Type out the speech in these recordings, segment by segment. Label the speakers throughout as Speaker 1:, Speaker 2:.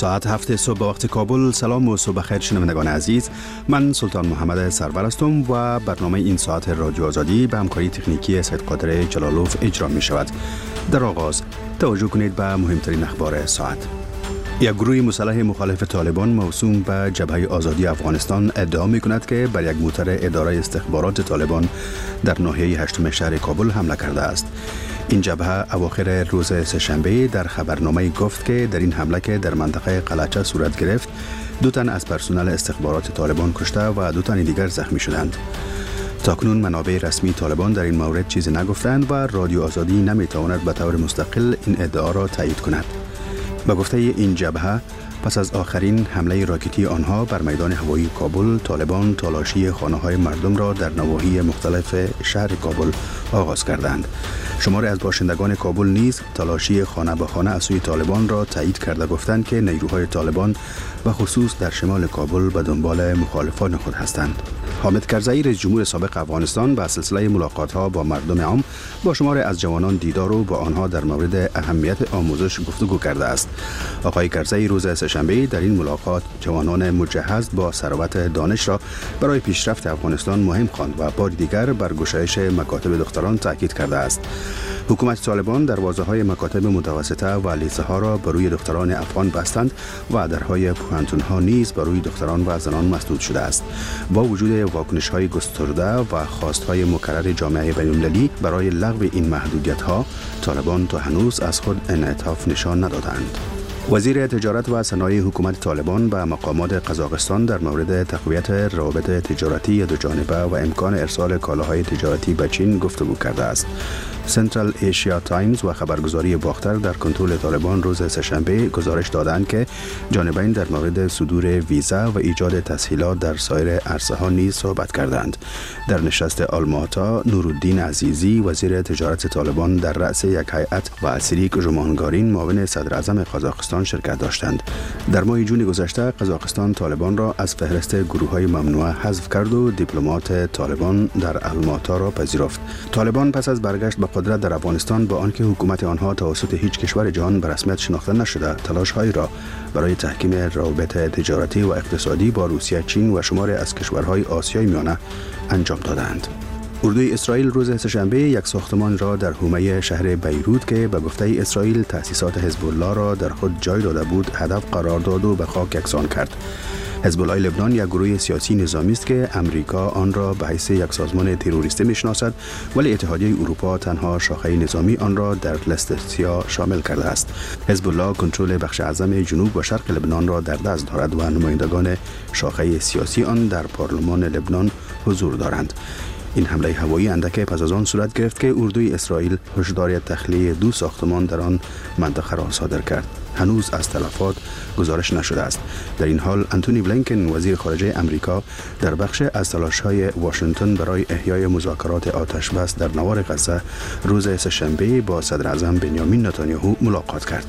Speaker 1: ساعت 7 صبح به وقت کابل. سلام و صبح خیر شنوندگان عزیز. من سلطان محمد سرور هستم و برنامه این ساعت رادیو آزادی به همکاری تکنیکی سید قادر جلالوف اجرا می شود. در آغاز توجه کنید به مهمترین اخبار ساعت. یک گروه مسلح مخالف طالبان موسوم به جبهه آزادی افغانستان ادعا می کند که بر یک موتر اداره استخبارات طالبان در ناحیه هشتم شهر کابل حمله کرده است. این جبهه اواخر روز سه‌شنبه در خبرنامه گفت که در این حمله که در منطقه قلعچه صورت گرفت 2 تن از پرسنل استخبارات طالبان کشته و 2 تن دیگر زخمی شدند. تاکنون منابع رسمی طالبان در این مورد چیزی نگفتند و رادیو آزادی نمیتواند به طور مستقل این ادعا را تایید کند. به گفته این جبهه پس از آخرین حمله راکتی آنها بر میدان هوایی کابل، طالبان تالاشی خانه‌های مردم را در نواحی مختلف شهر کابل آغاز کردند. شماری از باشندگان کابل نیز تالاشی خانه به خانه از سوی طالبان را تایید کرده گفتند که نیروهای طالبان و خصوص در شمال کابل به دنبال مخالفان خود هستند. حامد کرزئی رئیس جمهور سابق افغانستان به سلسله ملاقات‌ها با مردم عام با شماری از جوانان دیدار و با آنها در مورد اهمیت آموزش گفتگو کرده است. آقای کرزئی روز سه‌شنبه در این ملاقات جوانان مجهز با ثروت دانش را برای پیشرفت افغانستان مهم خواند و بار دیگر بر گشایش مکاتب دختران تاکید کرده است. حکومت طالبان دروازه‌های مکاتب متوسطه و لیسه‌ها را بر روی دختران افغان بستند و درهای پوهنتون‌ها نیز بر روی دختران و زنان مسدود شده است. با وجود واکنش‌های گسترده و خواست‌های مکرر جامعه بین‌المللی برای لغو این محدودیت‌ها، طالبان تا هنوز از خود انعطاف نشان ندادند. وزیر تجارت و صنایع حکومت طالبان به مقامات قزاقستان در مورد تقویت روابط تجارتی دوجانبه و امکان ارسال کالاهای تجارتی به چین گفتگو کرده است. سنترال ایشیا تایمز و خبرگزاری باختر در کنترل طالبان روز سه‌شنبه گزارش دادند که جانبین در مورد صدور ویزا و ایجاد تسهیلات در سایر عرصه‌ها نیز صحبت کردند. در نشست آلماتا، نورالدین عزیزی وزیر تجارت طالبان در رأس یک هیئت و سریک ژومانگارین معاون صدر اعظم قزاقستان شرکت داشتند. در ماه جون گذشته قزاقستان طالبان را از فهرست گروه‌های ممنوعه حذف کرد و دیپلمات طالبان در آلماتا را پذیرفت. طالبان پس از برگشت به قدرت در افغانستان با آنکه حکومت آنها توسط هیچ کشور جهان به رسمیت شناخته نشده، تلاش‌هایی را برای تحکیم روابط تجارتی و اقتصادی با روسیه، چین و شماری از کشورهای آسیای میانه انجام دادند. اردوی اسرائیل روز سه‌شنبه یک ساختمان را در حومه شهر بیروت که به گفته اسرائیل تأسیسات حزب الله را در خود جای داده بود هدف قرار داد و به خاک یکسان کرد. حزب الله لبنان یک گروه سیاسی نظامی است که امریکا آن را به حیث یک سازمان تروریستی میشناسد، ولی اتحادیه اروپا تنها شاخه نظامی آن را در لیست سیاه شامل کرده است. حزب الله کنترل بخش اعظم جنوب و شرق لبنان را در دست دارد و نمایندگان شاخه سیاسی آن در پارلمان لبنان حضور دارند. این حمله هوایی اندک پس از آن صورت گرفت که اردوی اسرائیل هشدار تخلیه 2 ساختمان در آن منطقه را صادر کرد. هنوز از تلفات گزارش نشده است. در این حال انتونی بلینکن وزیر خارجه امریکا در بخش از تلاش‌های واشنگتن برای احیای مذاکرات آتش بس در نوار غزه روز سه‌شنبه با صدر اعظم بنیامین نتانیاهو ملاقات کرد.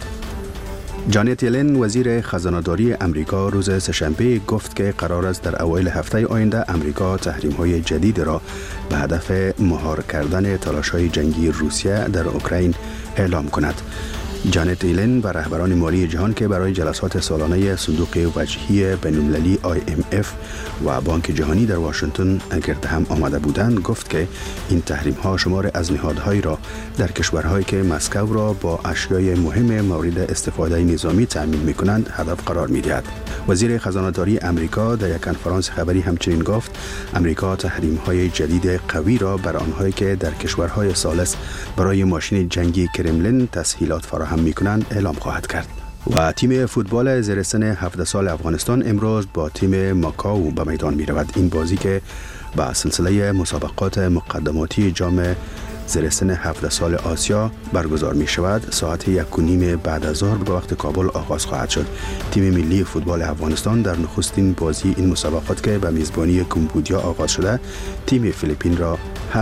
Speaker 1: جانت یلن وزیر خزانه‌داری امریکا روز سه‌شنبه گفت که قرار است در اوایل هفته آینده امریکا تحریم‌های جدید را به هدف مهار کردن تلاش‌های جنگی روسیه در اوکراین اعلام کند. جانت یلن و رهبران مالی جهان که برای جلسات سالانه صندوق وجهی بین‌المللی IMF و بانک جهانی در واشنگتن گرد هم آمده بودند گفت که این تحریم‌ها شمار از نهادهایی را در کشورهایی که مسکو را با اشیای مهم مورد استفاده نظامی تأمین می‌کنند هدف قرار می‌دهد. وزیر خزانه‌داری امریکا در یک کنفرانس خبری همچنین گفت امریکا تحریم‌های جدید قوی را بر آنهایی که در کشورهای ثالث برای ماشین جنگی کرملین تسهیلات فراهم می‌کنند اعلام خواهد کرد. و تیم فوتبال زیر سن 17 سال افغانستان امروز با تیم ماکاو به میدان می‌رود. این بازی که با سلسله مسابقات مقدماتی جام زیر سن 17 سال آسیا برگزار می شود ساعت 1:30 بعد از ظهر به وقت کابل آغاز خواهد شد. تیم ملی فوتبال افغانستان در نخستین بازی این مسابقات که به میزبانی کمبودیا آغاز شده تیم فیلیپین را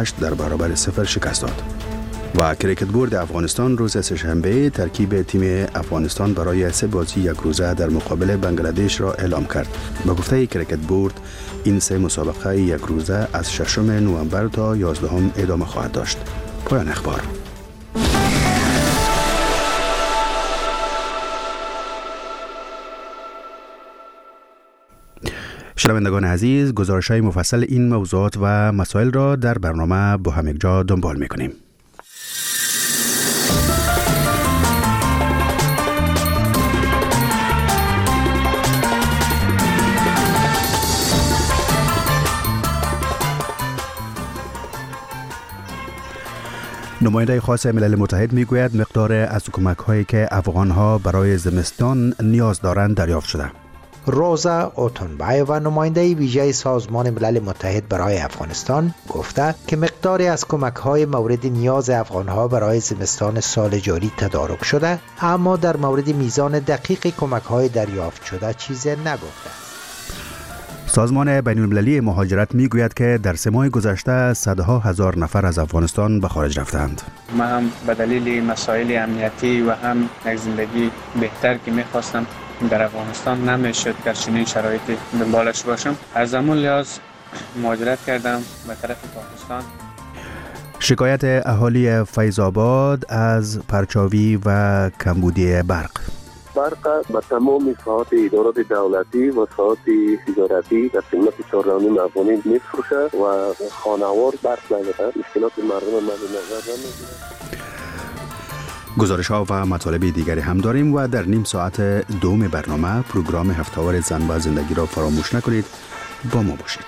Speaker 1: 8-0 شکست داد. و کریکت بورد افغانستان روز سه‌شنبه ترکیب تیم افغانستان برای 3 بازی یک روزه در مقابل بنگلادش را اعلام کرد. با گفته کریکت بورد این 3 مسابقه یک روزه از 6 نوامبر تا 11 ادامه خواهد داشت. پایان اخبار. شنوندگان عزیز، گزارش‌های مفصل این موضوعات و مسائل را در برنامه با هم یکجا دنبال می‌کنیم. نماینده خاص ملل متحد میگوید مقدار از کمک‌هایی که افغان‌ها برای زمستان نیاز دارند دریافت شده.
Speaker 2: روزا اوتونبایووا نماینده ویژه سازمان ملل متحد برای افغانستان گفته که مقداری از کمک‌های مورد نیاز افغان‌ها برای زمستان سال جاری تدارک شده، اما در مورد میزان دقیق کمک‌های دریافت شده چیزی نگفته.
Speaker 1: سازمان بین‌المللی مهاجرت میگوید که در 3 ماه گذشته صدها هزار نفر از افغانستان به خارج رفتند.
Speaker 3: ما هم به دلیل مسائل امنیتی و هم یک زندگی بهتر که می‌خواستم در افغانستان نمیشد در چنین شرایطی دنبالش باشم. از زمان لحاظ مهاجرت کردم به طرف پاکستان.
Speaker 1: شکایت اهالی فیض آباد از پرچاوی و کمبودی برق
Speaker 4: به تمام ساعات ادارات دولتی و ساعات تجارتی در قیمت 4.5 افغانی میفروشه و خانوار برق نداره. مشکلات مردم مد نظر نمیگیره.
Speaker 1: گزارش‌ها و مطالب دیگری هم داریم و در نیم ساعت دوم برنامه پروگرام هفته‌وار زن و زندگی را فراموش نکنید. با ما باشید.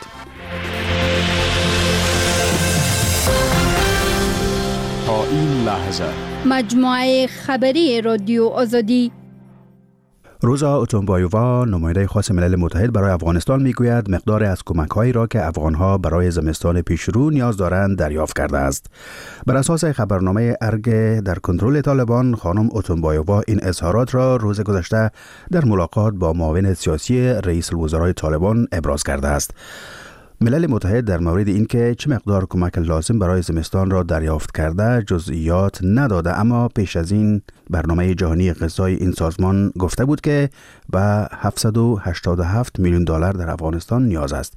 Speaker 5: تا این لحظه
Speaker 6: مجموعه خبری رادیو آزادی.
Speaker 1: روزا اوتونبایووا نماینده خاص ملل متحد برای افغانستان میگوید مقدار از کمک‌هایی را که افغان‌ها برای زمستان پیشرو نیاز دارند دریافت کرده است. بر اساس خبرنامه ارگ در کنترل طالبان، خانم اوتونبایووا این اظهارات را روز گذشته در ملاقات با معاون سیاسی رئیس الوزرای طالبان ابراز کرده است. ملل متحد در مورد اینکه چه مقدار کمک لازم برای زمستان را دریافت کرده جزئیات نداده، اما پیش از این برنامه جهانی غذای این سازمان گفته بود که به 787 میلیون دلار در افغانستان نیاز است.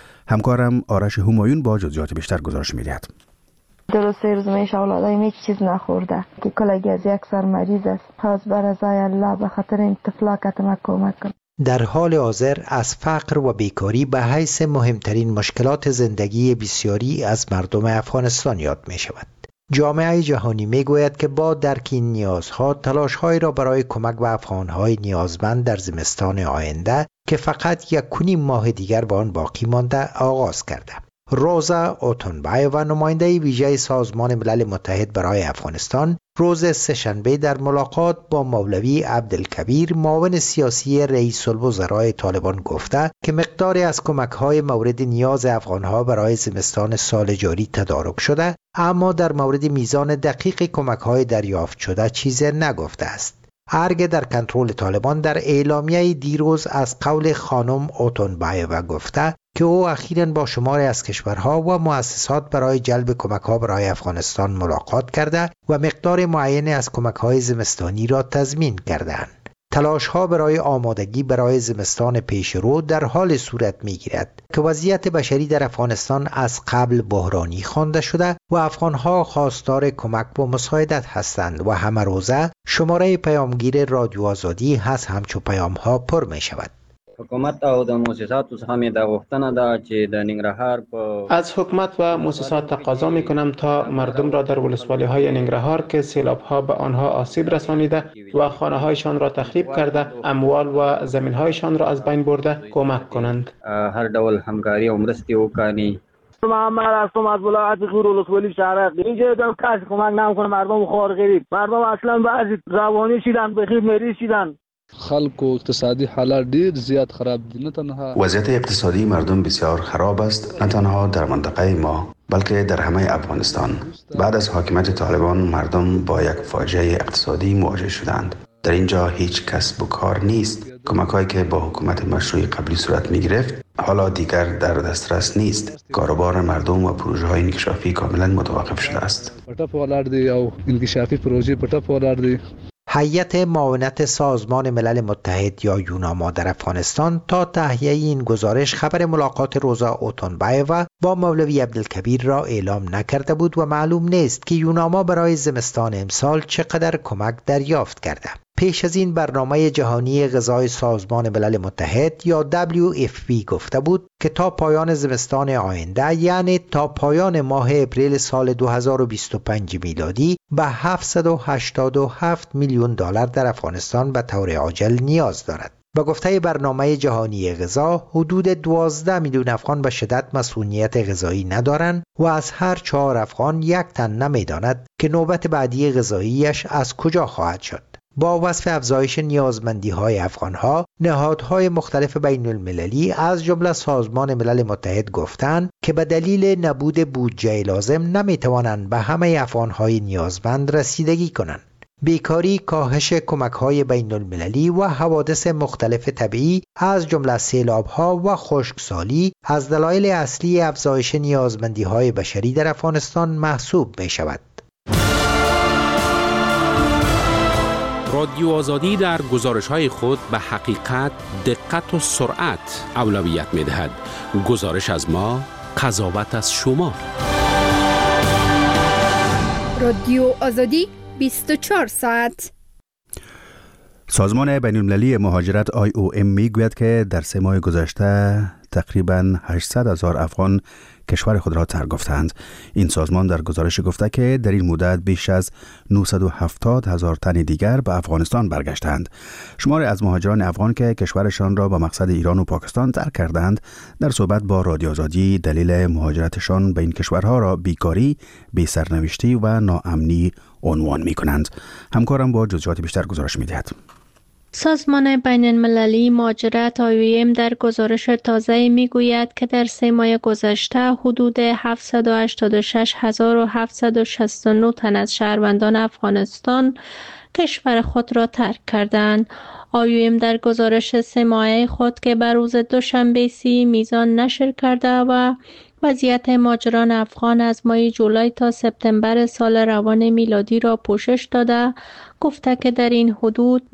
Speaker 1: همکارم آرش همایون با جزئیات بیشتر گزارش می‌دهد.
Speaker 7: درست 3 روز میشه اولادای هیچ چیز نخورده که کلگی از یک سر مریض است. خاص بر رضای الله به خاطر این طفلا کمک کن.
Speaker 2: در حال حاضر از فقر و بیکاری به حیث مهمترین مشکلات زندگی بسیاری از مردم افغانستان یاد می شود. جامعه جهانی می گوید که با درک این نیازها تلاش‌هایی را برای کمک به افغان‌های نیازمند در زمستان آینده که فقط 1.5 ماه دیگر به آن باقی مانده آغاز کرده. روزا اوتونبایووا نماینده ویژه سازمان ملل متحد برای افغانستان روز سه‌شنبه در ملاقات با مولوی عبدالکبیر معاون سیاسی رئیس الوزرای طالبان گفته که مقداری از کمک‌های مورد نیاز افغان‌ها برای زمستان سال جاری تدارک شده، اما در مورد میزان دقیق کمک‌های دریافت شده چیزی نگفته است. ارگ در کنترل طالبان در اعلامیه دیروز از قول خانم اوتونبایووا گفته که او اخیراً با شماری از کشورها و مؤسسات برای جلب کمک‌ها برای افغانستان ملاقات کرده و مقدار معینی از کمک‌های زمستانی را تضمین کردند. تلاش‌ها برای آمادگی برای زمستان پیشرو در حال صورت می‌گیرد که وضعیت بشری در افغانستان از قبل بحرانی خوانده شده و افغان‌ها خواستار کمک و مساعدت هستند و همه روزه شماره پیامگیر رادیو آزادی هست همچو پیام‌ها پر می‌شود.
Speaker 8: حکومت او د مؤسساتو څخه مې دا غوښتنه ده چې د ننګرهار په
Speaker 9: از حکومت و مؤسسات تقاضا می‌کنم تا مردم را در ولسوالی‌های ننگرهار که سیلاب‌ها به آنها آسیب رسانیده و خانه‌هایشان را تخریب کرده، اموال و زمین‌هایشان را از بین برده کمک کنند.
Speaker 8: هر ډول همکاري او مرستې وکړي.
Speaker 10: محمد هستم از ولایت غور ولسوالی شهرک. اینجا دم کسی کمک نمی‌کنه، مردم خوار غریب، مردم اصلا بعضی روانی شدن، بخیر مریض شدن.
Speaker 11: خلق و اقتصادی حالات ډیر زیات خراب دي. نه تنها
Speaker 1: وضعیت اقتصادی مردم بسیار خراب است، نه تنها در منطقه ما بلکه در همه افغانستان. بعد از حاکمیت طالبان مردم با یک فاجعه اقتصادی مواجه شدند. در اینجا هیچ کسب و کار نیست. کمک‌هایی که با حکومت مشروع قبلی صورت می‌گرفت حالا دیگر در دسترس نیست. کاروبار مردم و پروژه‌های انکشافی کاملا متوقف شده است.
Speaker 11: پټپ ولاړ دي او انکشافي پروژې پټپ ولاړ دي.
Speaker 2: هیئت معاونت سازمان ملل متحد یا یوناما در افغانستان تا تهیه این گزارش خبر ملاقات روزا اوتونبایووا با مولوی عبدالکبیر را اعلام نکرده بود و معلوم نیست که یوناما برای زمستان امسال چقدر کمک دریافت کرده. پیش از این برنامه جهانی غذای سازمان ملل متحد یا WFP گفته بود که تا پایان زمستان آینده، یعنی تا پایان ماه اپریل سال 2025 میلادی، به 787 میلیون دلار در افغانستان به طور عاجل نیاز دارد. با گفته برنامه جهانی غذا، حدود 12 میلیون افغان به شدت مسئولیت غذایی ندارند و از هر 4 افغان 1 تن نمیداند که نوبت بعدی غذاییش از کجا خواهد شد. با وصف افزایش نیازمندی‌های افغان‌ها، نهادهای مختلف بین المللی از جمله سازمان ملل متحد گفتند که به دلیل نبود بودجه لازم نمی‌توانند به همه افغان‌های نیازمند رسیدگی کنند. بیکاری، کاهش کمک‌های بین المللی و حوادث مختلف طبیعی از جمله سیلاب‌ها و خشکسالی از دلایل اصلی افزایش نیازمندی‌های بشری در افغانستان محسوب می‌شود.
Speaker 12: رادیو آزادی در گزارش‌های خود به حقیقت، دقت و سرعت اولویت می‌دهد. گزارش از ما، قضاوت از شما.
Speaker 6: رادیو آزادی 24 ساعت.
Speaker 1: سازمان بین‌المللی مهاجرت IOM میگوید که در 3 ماه گذشته تقریباً 800,000 افغان کشور خود را ترک گفتند. این سازمان در گزارش گفته که در این مدت بیش از 970,000 تن دیگر به افغانستان برگشتند. شماری از مهاجران افغان که کشورشان را به مقصد ایران و پاکستان ترک کردند، در صحبت با رادیو آزادی دلیل مهاجرتشان به این کشورها را بیکاری، بی‌سرنوشتی و ناامنی عنوان می‌کنند. همکارم با جزئیات بیشتر گزارش می‌دهد.
Speaker 13: سازمان بین المللی مهاجرت IOM در گزارش تازه میگوید که در 3 ماه گذشته حدود 786,769 تن از شهروندان افغانستان کشور خود را ترک کردند. IOM در گزارش 3 ماهه خود که بر روز دوشنبه 30 میزان نشر کرده و وضعیت مهاجران افغان از ماه جولای تا سپتامبر سال روان میلادی را پوشش داده، گفته که در این حدود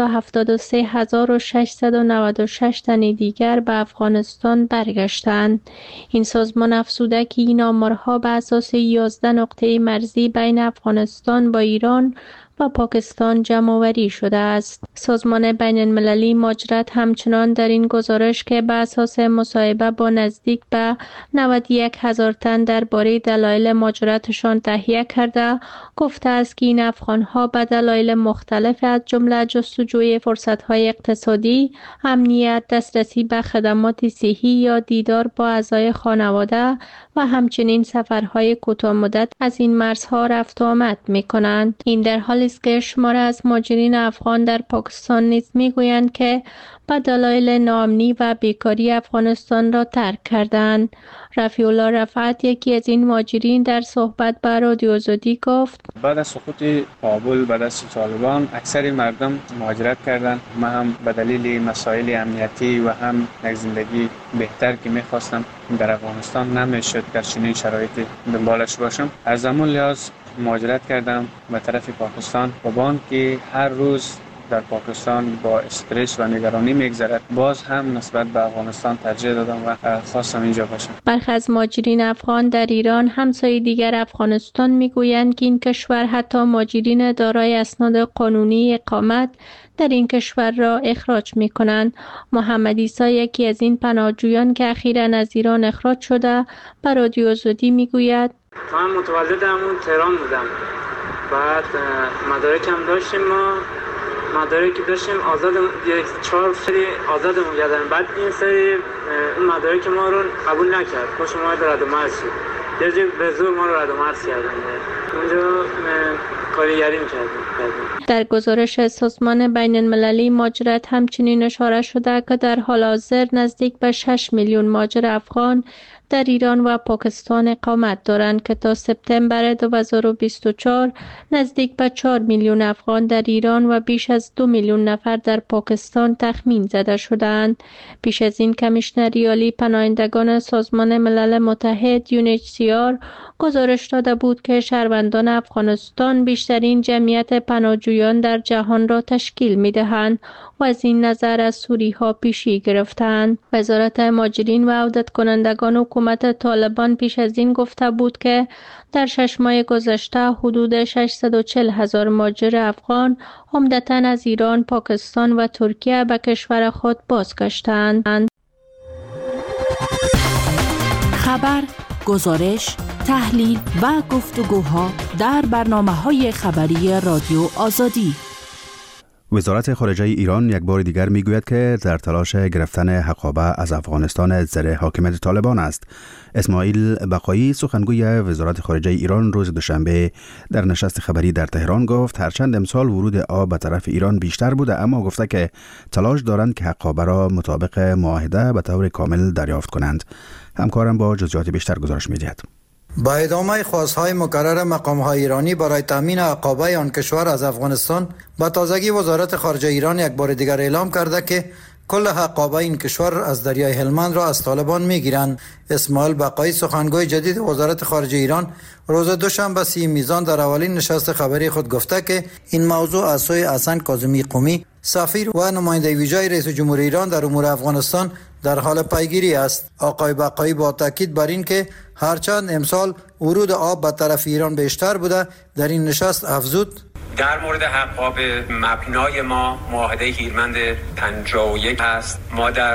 Speaker 13: 973,696 تن دیگر به افغانستان برگشتند. این سازمان افزوده که این آمارها به اساس 11 نقطه مرزی بین افغانستان با ایران و پاکستان جمع‌آوری شده است. سازمان بین المللی مهاجرت همچنان در این گزارش که به اساس مصاحبه با نزدیک به 91,000 تن درباره دلایل مهاجرتشان تهیه کرده، گفته است که این افغان‌ها به دلایل مختلف از جمله جستجوی فرصت‌های اقتصادی، امنیت، دسترسی به خدمات صحی یا دیدار با اعضای خانواده و همچنین سفرهای کوتاه‌مدت از این مرزها رفت و آمد می‌کنند. این در حالی است که شمار از مهاجرین افغان در پاکستان نیز می‌گویند که به دلایل ناامنی و بیکاری افغانستان را ترک کردند. رفیع الله رفعت، یکی از این مهاجرین، در صحبت با رادیو آزادی گفت:
Speaker 3: بعد از سقوط کابل، بعد از طالبان، اکثر مردم مهاجرت کردند. من هم به دلیل مسائل امنیتی و هم یک زندگی بهتر که می‌خواستم در افغانستان نمی‌شد در چنین شرایطی دنبالش باشم. از همون لحاظ مهاجرت کردم به طرف پاکستان و با آنکه هر روز در پاکستان با استرس و نگرانی میگذرد، باز هم نسبت به افغانستان ترجیح دادم و خواستم اینجا باشم.
Speaker 13: برخی از مهاجرین افغان در ایران، همسایه دیگر افغانستان، میگویند که این کشور حتی مهاجرین دارای اسناد قانونی اقامت در این کشور را اخراج می‌کنند. محمد عیسی، یکی از این پناهجویان که اخیراً از ایران اخراج شده، به رادیو آزادی میگوید:
Speaker 14: من متولد همون تهران بودم. بعد مدارکم داشتیم، ما مدارکی داشتیم آزاد، 4 سری آزادمون کردن. بعد این سری این مدارک ما رو قبول نکرد، خوش ما رو رد و مرز شد. یه جور به زور ما رو رد و مرز کردن. اونجا کارگری می‌کردیم.
Speaker 13: در گزارش سازمان بین المللی مهاجرت همچنین اشاره شده که در حال حاضر نزدیک به 6 میلیون مهاجر افغان در ایران و پاکستان اقامت دارند که تا سپتامبر 2024 نزدیک به 4 میلیون افغان در ایران و بیش از 2 میلیون نفر در پاکستان تخمین زده شدند. پیش از این کمیشنر عالی پناهندگان سازمان ملل متحد UNHCR گزارش داده بود که شهروندان افغانستان بیشترین جمعیت پناهجویان در جهان را تشکیل می‌دهند و از این نظر از سوری‌ها پیشی گرفتند. وزارت مهاجرین و عودت کنندگان حکومت حکومت طالبان پیش از این گفته بود که در 6 ماه گذشته حدود 640,000 مهاجر افغان عمدتاً از ایران، پاکستان و ترکیه به کشور خود بازگشتند.
Speaker 15: خبر، گزارش، تحلیل و گفتگوها در برنامه‌های خبری رادیو آزادی.
Speaker 1: وزارت خارجه ایران یک بار دیگر میگوید که در تلاش گرفتن حقابه از افغانستان زیر حاکمیت طالبان است. اسماعیل بقایی سخنگوی وزارت خارجه ایران روز دوشنبه در نشست خبری در تهران گفت هرچند امسال ورود آب به طرف ایران بیشتر بوده، اما گفته که تلاش دارند که حقابه را مطابق معاهده به طور کامل دریافت کنند. همکارم با جزئیات بیشتر گزارش می‌دهد.
Speaker 16: با ادامه خواست‌های مکرر مقام‌های ایرانی برای تامین حقابه آن کشور از افغانستان، با تازگی وزارت خارجه ایران یک بار دیگر اعلام کرده که کل حقابه این کشور از دریای هلمند را از طالبان می‌گیرند. اسماعیل بقایی سخنگوی جدید وزارت خارجه ایران روز دوشنبه 30 میزان در اولین نشست خبری خود گفته که این موضوع از سوی حسن کاظمی قمی، سفیر و نماینده ویژه رئیس جمهور ایران در امور افغانستان در حال پیگیری است. آقای بقایی با تاکید بر این که هرچند امسال ورود آب به طرف ایران بیشتر بوده، در این نشست افزود
Speaker 17: در مورد حقاب مبنای ما معاهده هیرمند 51 است. ما در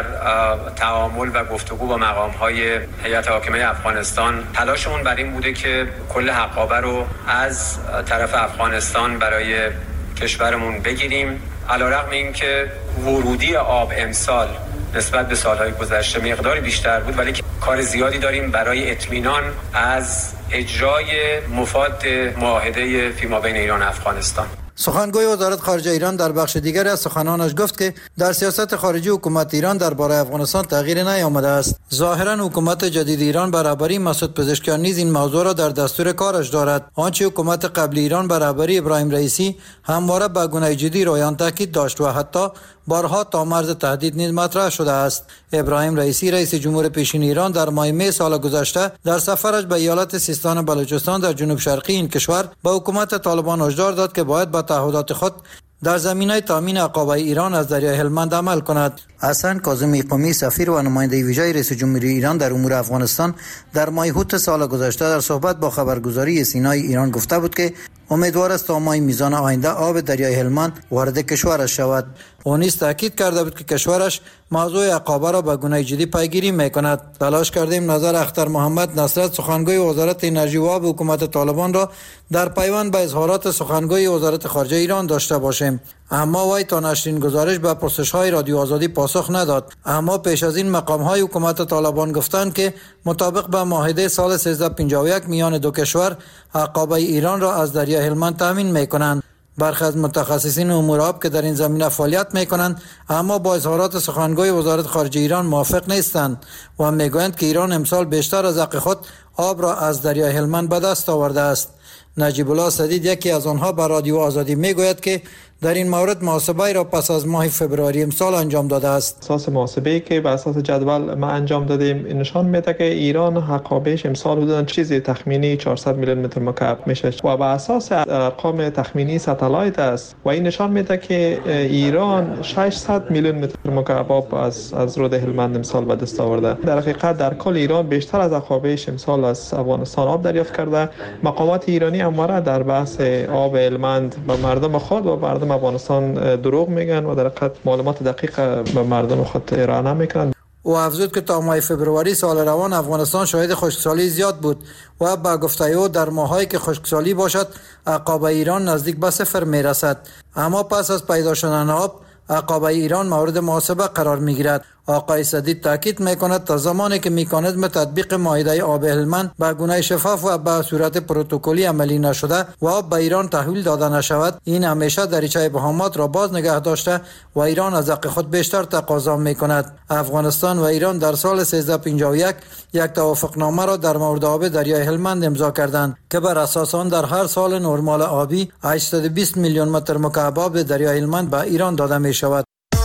Speaker 17: تعامل و گفتگو با مقام‌های هیئت حاکمه افغانستان تلاشمون بر این بوده که کل حقابه رو از طرف افغانستان برای کشورمون بگیریم. علیرغم این که ورودی آب امسال نسبت به سالهای گذشته مقداری بیشتر بود، ولی کار زیادی داریم برای اطمینان از اجرای مفاد معاهده فیمابین ایران و افغانستان.
Speaker 16: سخنگوی وزارت خارجه ایران در بخش دیگری از سخنانش گفت که در سیاست خارجی حکومت ایران درباره افغانستان تغییری نیامده است. ظاهرا حکومت جدید ایران برابری مسعود پزشکیان نیز این موضوع را در دستور کارش دارد. آنچه حکومت قبلی ایران برابری ابراهیم رئیسی همواره به گونه جدی رویان تاکید داشت و حتی بارها تا مرز تهدید نیز مطرح شده است. ابراهیم رئیسی رئیس جمهور پیشین ایران در ماه می سال گذشته در سفرش به ایالت سیستان بلوچستان در جنوب شرقی این کشور به حکومت طالبان هشدار داد که باید به تعهدات خود در زمینه تامین حقابه ایران از دریای هلمند عمل کند. حسن کاظمی قمی، سفیر و نماینده ویژه رئیس جمهوری ایران در امور افغانستان در ماه اوت سال گذشته در صحبت با خبرگزاری سینای ایران گفته بود که امیدوار است تا ماه میزان آینده آب دریای هلمند وارد کشورش شود. او نیز تاکید کرده بود که کشورش موضوع حقابه را به گونه جدی پیگیری میکند. تلاش کردیم نظر اختر محمد نصرت سخنگوی وزارت انرژی و آب حکومت طالبان را در پیوند به اظهارات سخنگوی وزارت خارجه ایران داشته باشیم، اما وی تا نشرین گزارش به پرسش‌های رادیو آزادی پاسخ نداد. اما پیش از این مقام‌های حکومت طالبان گفتند که مطابق به معاهده سال 1351 میان دو کشور حقابه ایران را از دریای هلمند تامین می‌کنند. برخی از متخصصین امور آب که در این زمینه فعالیت می‌کنند اما با اظهارات سخنگوی وزارت خارجه ایران موافق نیستند و می‌گویند که ایران امسال بیشتر از حق خود آب را از دریای هلمند به دست آورده است. نجیب الله سدید یکی از آنها به رادیو آزادی میگوید که در این مورد محاسبه را پس از ماه فبروری امسال انجام داده است.
Speaker 9: اساس محاسبه‌ای که بر اساس جدول ما انجام دادیم نشان میده که ایران حقابهش امسال حدود چیزی تخمینی 400 میلیون متر مکعب میشه و بر اساس ارقام تخمینی ستالایت است و این نشان میده که ایران 600 میلیون متر مکعب آب از رود هلمند امسال به دست آورده. در حقیقت در کل ایران بیشتر از حقابهش امسال از افغانستان آب دریافت کرده. مقامات ایرانی همواره در بحث آب هلمند به مردم خود و مردم افغانستان دروغ میگن و در حقیقت معلومات دقیق به مردم خود ارائه نمیکنن.
Speaker 16: او افزود که تا ماه فبروری سال روان افغانستان شاهد خشکسالی زیاد بود و با گفته او در ماهایی که خشکسالی باشد حقابه ایران نزدیک به صفر میرسد، اما پس از پیدا شدن آب حقابه ایران مورد محاسبه قرار میگیرد. آقای سدید تاکید میکند تا زمانی که مکانیزم تطبیق معاهده آب هلمند به گونه شفاف و به صورت پروتکلی عملی نشده و آب به ایران تحویل داده نشود، این همیشه دریچه بهامات را باز نگه داشته و ایران از حق خود بیشتر تقاضا میکند. افغانستان و ایران در سال 1351 یک توافقنامه را در مورد آب دریای هلمند امضا کردند که بر اساس آن در هر سال نرمال آبی 820 میلیون متر مکعب آب دریای هلمند به ایران داده می شود.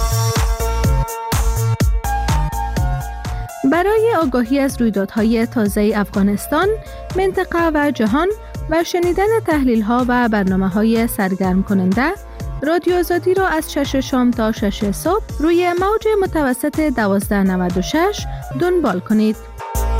Speaker 6: برای آگاهی از رویدادهای تازه افغانستان، منطقه و جهان و شنیدن تحلیل‌ها و برنامه‌های سرگرم کننده، رادیو آزادی را از 6 شام تا 6 صبح روی موج متوسط 1296 دنبال کنید.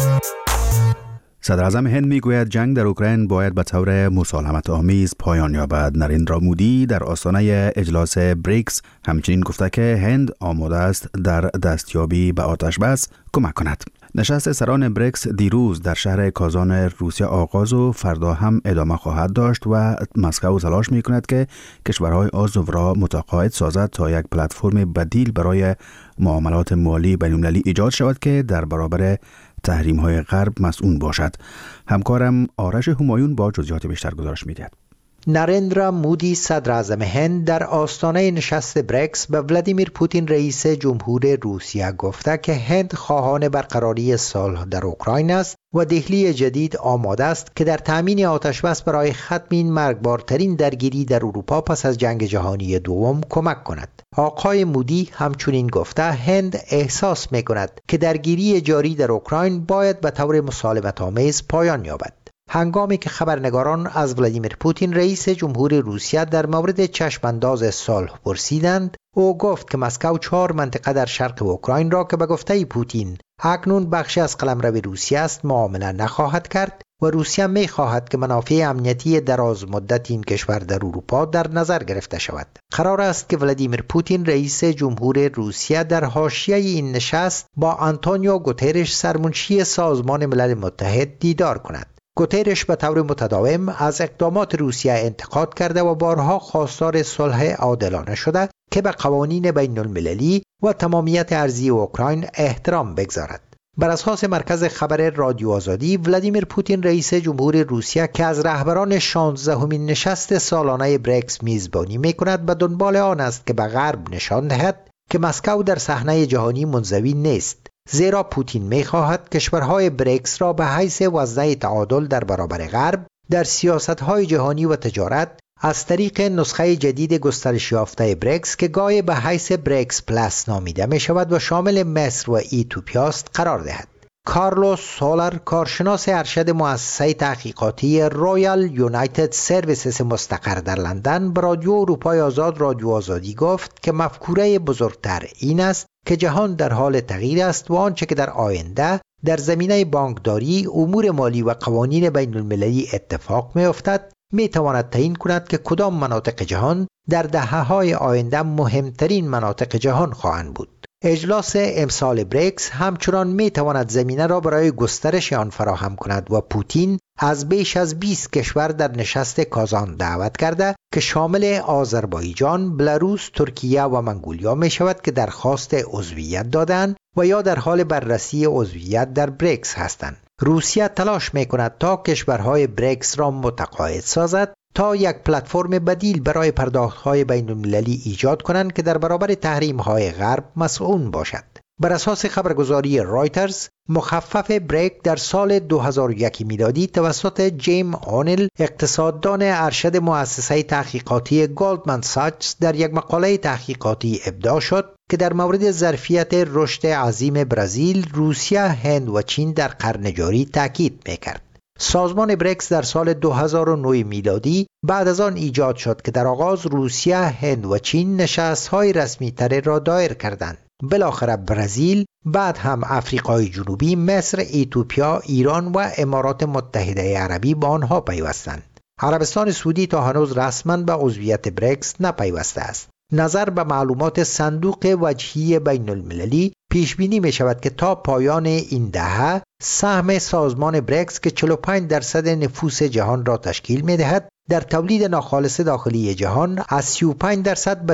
Speaker 1: صدر اعظم هند میگوید جنگ در اوکراین باید به طور مسالمت آمیز پایان یابد. نریندرا مودی در آستانه اجلاس بریکس همچنین گفته که هند آماده است در دستیابی به آتش بس کمک کند. نشست سران بریکس دیروز در شهر کازان روسیه آغاز و فردا هم ادامه خواهد داشت و مسکو تلاش می کند که کشورهای عضو را متقاعد سازد تا یک پلتفرم بدیل برای معاملات مالی بین‌المللی ایجاد شود که در برابر تحریم‌های غرب مسئول باشد. همکارم آرش همایون با جزئیات بیشتر گزارش می‌دهد.
Speaker 2: نریندرا مودی صدر اعظم هند در آستانه نشست بریکس به ولادیمیر پوتین رئیس جمهور روسیه گفته که هند خواهان برقراری صلح در اوکراین است و دهلی جدید آماده است که در تامین آتش‌بس برای ختم این مرگبارترین درگیری در اروپا پس از جنگ جهانی دوم کمک کند. آقای مودی همچنین گفته هند احساس می‌کند که درگیری جاری در اوکراین باید به طور مسالمت‌آمیز پایان یابد. هنگامی که خبرنگاران از ولادیمیر پوتین رئیس جمهور روسیه در مورد چشمانداز صلح پرسیدند، او گفت که مسکو 4 منطقه در شرق اوکراین را که به گفته پوتین اکنون بخشی از قلمرو روسیه است معامله نخواهد کرد و روسیه می خواهد که منافع امنیتی دراز مدت این کشور در اروپا در نظر گرفته شود. قرار است که ولادیمیر پوتین رئیس جمهور روسیه در حاشیه این نشست با آنتونیو گوترش سرمنشی سازمان ملل متحد دیدار کند. گوترش به طور متداوم از اقدامات روسیه انتقاد کرده و بارها خواستار صلح عادلانه شده که به قوانین بین المللی و تمامیت ارضی اوکراین احترام بگذارد. بر اساس مرکز خبر رادیو آزادی، ولادیمیر پوتین رئیس جمهور روسیه که از رهبران 16مین نشست سالانه بریکس میزبانی می‌کند به دنبال آن است که به غرب نشان دهد که مسکو در صحنه جهانی منزوی نیست، زیرا پوتین می‌خواهد کشورهای بریکس را به حیث وزنه تعادل در برابر غرب در سیاست‌های جهانی و تجارت از طریق نسخه جدید گسترش یافته بریکس که گاهی به حیث بریکس پلاس نامیده می شود و شامل مصر و ایتوپیا است قرار دهد. کارلوس سولر، کارشناس ارشد مؤسسه تحقیقاتی رویال یونایتد سرویسز مستقر در لندن، به رادیو اروپای آزاد رادیو آزادی گفت که مفکوره بزرگتر این است که جهان در حال تغییر است و آنچه که در آینده در زمینه بانکداری، امور مالی و قوانین بین المللی اتفاق می افتد می تواند تعیین کند که کدام مناطق جهان در دهه‌های آینده مهمترین مناطق جهان خواهند بود. اجلاس امسال بریکس همچنان می تواند زمینه را برای گسترش آن فراهم کند و پوتین از بیش از 20 کشور در نشست کازان دعوت کرده که شامل آذربایجان، بلاروس، ترکیه و منگولیا می شود که درخواست عضویت دادند و یا در حال بررسی عضویت در بریکس هستند. روسیه تلاش می کند تا کشورهای بریکس را متقاعد سازد تا یک پلتفرم بدیل برای پرداخت‌های بین‌المللی ایجاد کنند که در برابر تحریم‌های غرب مسئول باشد. بر اساس خبرگزاری رایترز، مخفف بریک در سال 2001 میلادی توسط جیم اونیل، اقتصاددان ارشد مؤسسه تحقیقاتی گلدمن ساچز، در یک مقاله تحقیقاتی ابداع شد که در مورد ظرفیت رشد عظیم برزیل، روسیه، هند و چین در قرن جاری تاکید می‌کرد. سازمان بریکس در سال 2009 میلادی بعد از آن ایجاد شد که در آغاز روسیه، هند و چین نشست‌های رسمی تر را دایر کردند. بالاخره برزیل، بعد هم آفریقای جنوبی، مصر، ایتوپیا، ایران و امارات متحده عربی با آنها پیوستند. عربستان سعودی تا هنوز رسما به عضویت بریکس نپیوسته است. نظر به معلومات صندوق وجهی بین المللی پیش بینی می شود که تا پایان این دهه سهم سازمان بریکس که 45% نفوس جهان را تشکیل می دهد در تولید ناخالص داخلی جهان از 35% به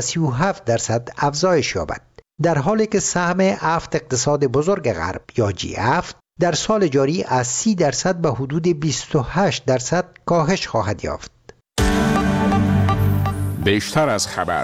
Speaker 2: 37% افزایش یابد، در حالی که سهم 7 اقتصاد بزرگ غرب یا G7 در سال جاری از 30% به حدود 28% کاهش خواهد یافت.
Speaker 5: بیشتر از خبر.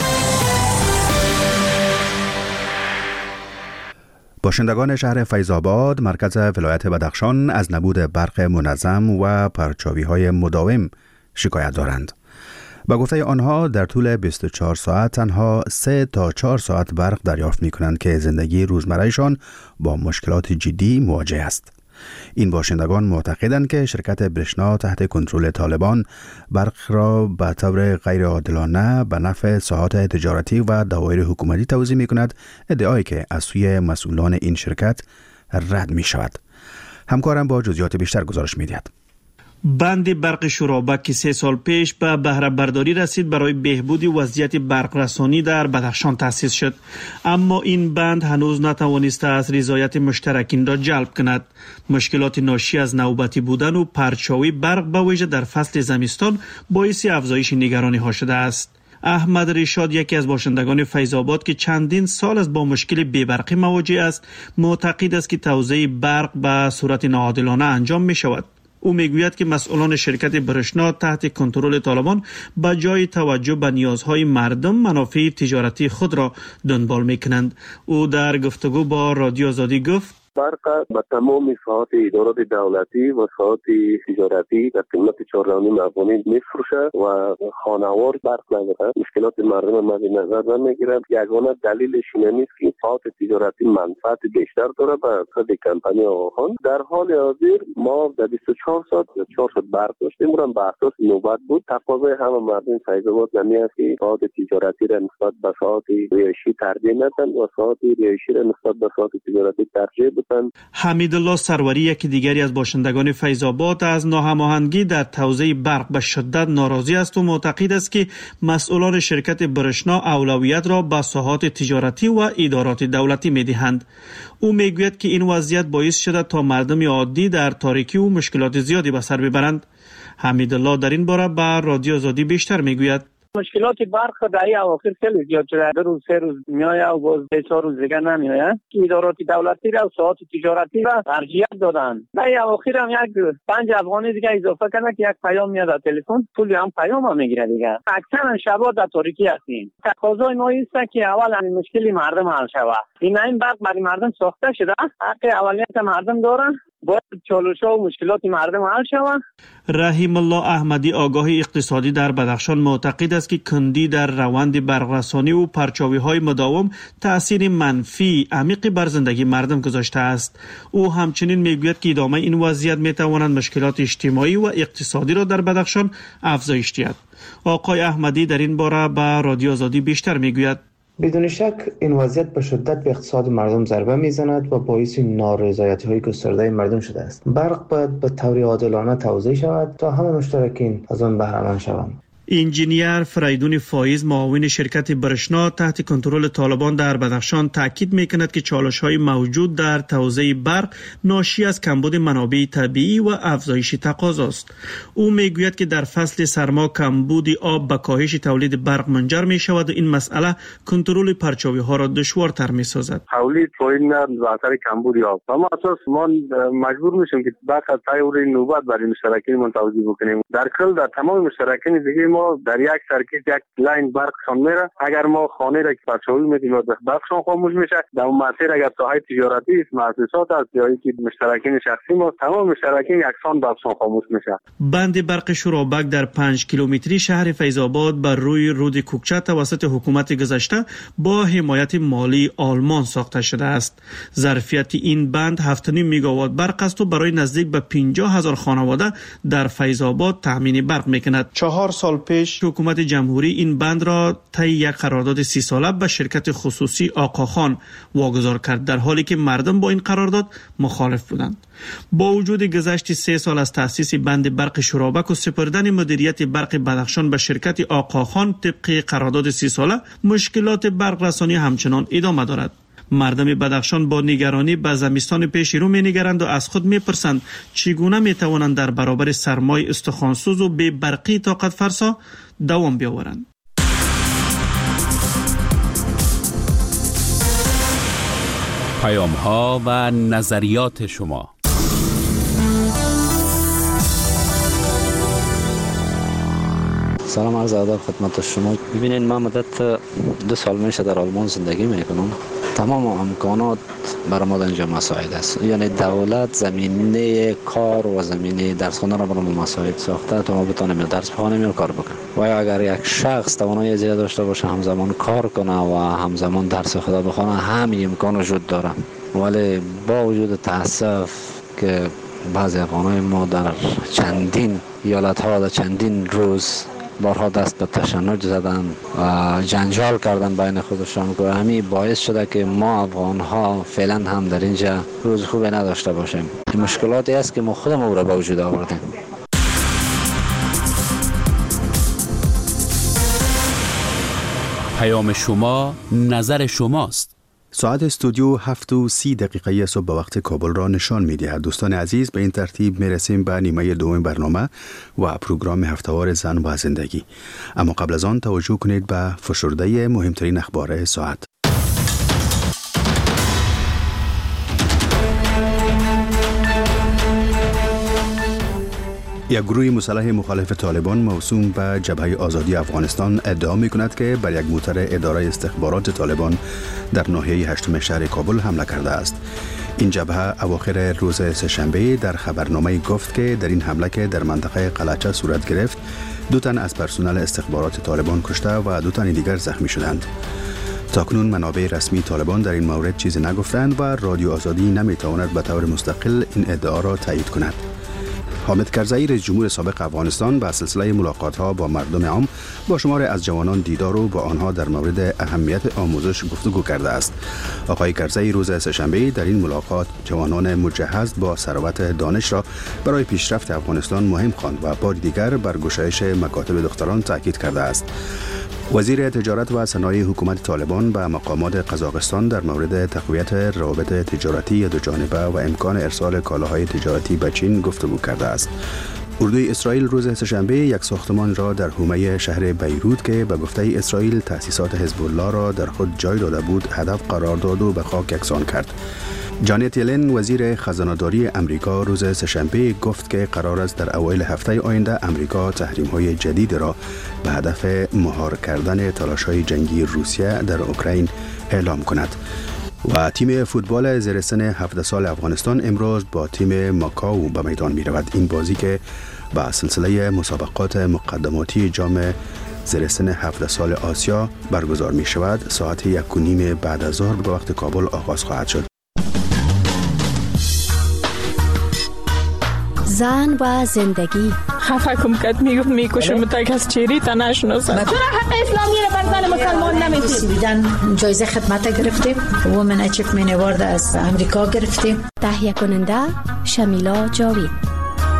Speaker 1: باشندگان شهر فیض‌آباد مرکز ولایت بدخشان از نبود برق منظم و پرچاوی‌های مداوم شکایت دارند. با گفته آنها در طول 24 ساعت تنها 3 تا 4 ساعت برق دریافت می‌کنند که زندگی روزمره‌شان با مشکلات جدی مواجه است. این باشندگان معتقدند که شرکت برشنا تحت کنترل طالبان برق را به طور غیر عادلانه به نفع ساحات تجارتی و دوایر حکومتی توزیع می‌کند، ادعایی که از سوی مسئولان این شرکت رد می‌شود. همکارم با جزئیات بیشتر گزارش می‌دهد.
Speaker 18: بند برق شورابک که 3 سال پیش به بهره برداری رسید برای بهبود وضعیت برق رسانی در بدخشان تأسیس شد، اما این بند هنوز نتوانسته از رضایت مشترکین را جلب کند. مشکلات ناشی از نوبتی بودن و پرچاوی برق به ویژه در فصل زمستان باعث افزایش نگرانی ها شده است. احمد رشاد، یکی از باشندگان فیض‌آباد که چندین سال از با مشکل بی‌برقی مواجه است، معتقد است که توزیع برق به صورت ناعادلانه انجام می شود. او میگوید که مسئولان شرکت برشنا تحت کنترل طالبان به جای توجه به نیازهای مردم منافع تجارتی خود را دنبال میکنند. او در گفتگو با رادیو آزادی گفت
Speaker 4: برق به تمام ساعات ادارات دولتی و ساعات تجارتی در قیمت 4.5 افغانی میفروشه و خانوار برق نداره. مشکلات مردم مد نظر نمیگیره. یگانه دلیلش این است که ساعات تجارتی منفعت بیشتر داره به خود کمپانی آقاخان. در حال حاضر ما در 24 ساعت 4 ساعت برق داشتیم، اونم به اساس نوبت بود. تقاضای همه مردم فیض‌آباد نمی است که ساعات تجارتی را نسبت به ساعات رهایشی ترجیح ندن و ساعات رهایشی را نسبت به ساعات تجارتی ترجیح بدن.
Speaker 18: حمیدالله سروری، یکی دیگری از باشندگان فیض‌آباد، از ناهماهنگی در توزیع برق به شدت ناراضی است و معتقد است که مسئولان شرکت برشنا اولویت را به ساحات تجارتی و ادارات دولتی می‌دهند. او میگوید که این وضعیت باعث شده تا مردم عادی در تاریکی و مشکلات زیادی به سر ببرند. حمیدالله در این باره به رادیو آزادی بیشتر میگوید.
Speaker 10: مشکلات برق در این اواخر خیلی زیاد شده. 2 روز 3 روز میایه و باز 4 روز دیگه نمیایه. ادارات دولتی را و ساعات تجارتی را ترجیح دادن. در این اواخر هم یک 5 افغانی دیگه اضافه کردن که یک پیام میاد در تلفن، پول هم پیام هم میگیره دیگه. اکثرا شبا در تاریکی هستیم. تقاضای ما است که اول این مشکلی مردم حل شود. این برق برای مردم ساخته شده. حق اولیت مردم دارن. باید چالش‌ها و مشکلات مردم حل شود.
Speaker 18: رحیم الله احمدی، آگاه اقتصادی در بدخشان، معتقد است که کندی در روند برقرسانی و پرچاوی‌های مداوم تأثیر منفی عمیقی بر زندگی مردم گذاشته است. او همچنین میگوید که ادامه این وضعیت میتواند مشکلات اجتماعی و اقتصادی را در بدخشان افزایش دهد. آقای احمدی در این باره به رادیو آزادی بیشتر میگوید.
Speaker 9: بدون شک این وضعیت به شدت به اقتصاد مردم ضربه میزند و باعث نارضایتی‌های گسترده مردم شده است. برق باید به طور عادلانه توزیع شود تا همه مشترکین از آن بهره مند شوند.
Speaker 18: انجینیر فریدون فایز، معاون شرکت برشنا تحت کنترل طالبان در بدخشان، تاکید میکند که چالش‌های موجود در توزیع برق ناشی از کمبود منابع طبیعی و افزایش تقاضا است. او میگوید که در فصل سرما کمبود آب به کاهش تولید برق منجر میشود و این مسئله کنترل پرچاوی‌ها را دشوارتر میسازد.
Speaker 4: تولید پایین به اثر کمبود آب. اما اساس ما مجبور میشیم که برق طور نوبت برای مشترکین من توزیع بکنیم. در کل در تمام مشترکین دیگه ما در یک سرکیت یک لاین برقشان میره. اگر ما خانه را که پرچاوی میدیم و برقشان خاموش میشه، در اون مسیر اگر ساحه تجارتی است، مؤسسات است یا که مشترکین شخصی ما، تمام مشترکین یکسان برقشان خاموش میشه.
Speaker 18: بند برق شورابک در 5 کیلومتری شهر فیض‌آباد بر روی رود کوکچه توسط حکومت گذشته با حمایت مالی آلمان ساخته شده است. ظرفیت این بند 7.5 میگاوات برق است و برای نزدیک به 50,000 خانواده در فیض‌آباد تامین برق میکند. 4 سال پیش حکومت جمهوری این بند را طی یک قرارداد 30 ساله به شرکت خصوصی آقاخان واگذار کرد، در حالی که مردم با این قرارداد مخالف بودند. با وجود گذشت 3 سال از تأسیس بند برق شورابک و سپردن مدیریت برق بدخشان به شرکت آقاخان طبق قرارداد 30 ساله، مشکلات برق رسانی همچنان ادامه دارد. مردم بدخشان با نگرانی به زمستان پیش رو می‌نگرند و از خود می‌پرسند چگونه می‌توانند در برابر سرمای استخوانسوز و بی برقی طاقت فرسا دوام بیاورند.
Speaker 12: پیام‌ها و نظریات شما.
Speaker 19: سلام عرض ادب خدمت شما. ببینید من مدت 2 سال میشه در آلمان زندگی میکنم. تمام امکانات برای ما اینجا مساعد است. یعنی دولت زمینه کار و زمینه درس خوندن را برای ما مساعد ساخته تا ما بتونیم درس بخوانیم یا کار بکنیم. و اگر یک شخص توانایی زیاد داشته باشه همزمان کار کنه و همزمان درس خدا بخونه، همین امکان وجود داره. ولی با وجود تاسف که بعضی افغانای ما در چندین ایالت ها در چندین روز بارها دست به تشنج زدن و جنجال کردن بین خودشان که همین باعث شده که ما افغان ها فعلا هم در اینجا روز خوبی نداشته باشیم. مشکلاتی است که ما خودمون را به وجود آوردیم.
Speaker 12: پیام شما، نظر شماست.
Speaker 1: ساعت استودیو 7:30 صبح به وقت کابل را نشان می‌دهد. دوستان عزیز، به این ترتیب میرسیم به نیمه دوم برنامه و پروگرام هفته‌وار زن و زندگی. اما قبل از آن توجه کنید به فشرده مهمترین اخبار ساعت. یک گروه مسلح مخالف طالبان موسوم به جبهه آزادی افغانستان ادعا می‌کند که بر یک موتر اداره استخبارات طالبان در ناحیه هشتم شهر کابل حمله کرده است. این جبهه اواخر روز سه‌شنبه در خبرنامه گفت که در این حمله که در منطقه قلعچه صورت گرفت، 2 تن از پرسنل استخبارات طالبان کشته و 2 تن دیگر زخمی شدند. تاکنون منابع رسمی طالبان در این مورد چیزی نگفتند و رادیو آزادی نمی‌تواند به طور مستقل این ادعا را تایید کند. حامد کرزئی رئیس جمهور سابق افغانستان به سلسله ملاقات‌ها با مردم عام با شمار از جوانان دیدار و با آنها در مورد اهمیت آموزش گفتگو کرده است. آقای کرزئی روز سه‌شنبه در این ملاقات جوانان مجهز با ثروت دانش را برای پیشرفت افغانستان مهم خواند و بار دیگر بر گشایش مکاتب دختران تاکید کرده است. وزیر تجارت و صنایع حکومت طالبان به مقامات قزاقستان در مورد تقویت روابط تجارتی دوجانبه و امکان ارسال کالاهای تجارتی به چین گفتگو کرده است. اردوی اسرائیل روز سه‌شنبه یک ساختمان را در حومه شهر بیروت که به گفته اسرائیل تأسیسات حزب الله را در خود جای داده بود هدف قرار داد و به خاک یکسان کرد. جانت یلن وزیر خزانه‌داری امریکا روز سه‌شنبه گفت که قرار است در اوایل هفته آینده امریکا تحریم‌های جدید را به هدف مهار کردن تلاش‌های جنگی روسیه در اوکراین اعلام کند. و تیم فوتبال زیر سن 17 سال افغانستان امروز با تیم ماکاو به میدان می رود. این بازی که با سلسله مسابقات مقدماتی جام زیر سن 17 سال آسیا برگزار می شود ساعت 1:30 بعد از ظهر به وقت کابل آغاز خواهد شد.
Speaker 15: زن و زندگی.
Speaker 20: خفه کم کت میکشم تا کس چیری تا نشناسم. چرا حق اسلامی را بر زن مسلمان نمیدید؟
Speaker 21: سویدن جایزه خدمت گرفتیم. وومن اچیومنت اوارد از امریکا گرفتیم.
Speaker 15: تهیه کننده شمیلا جاوید.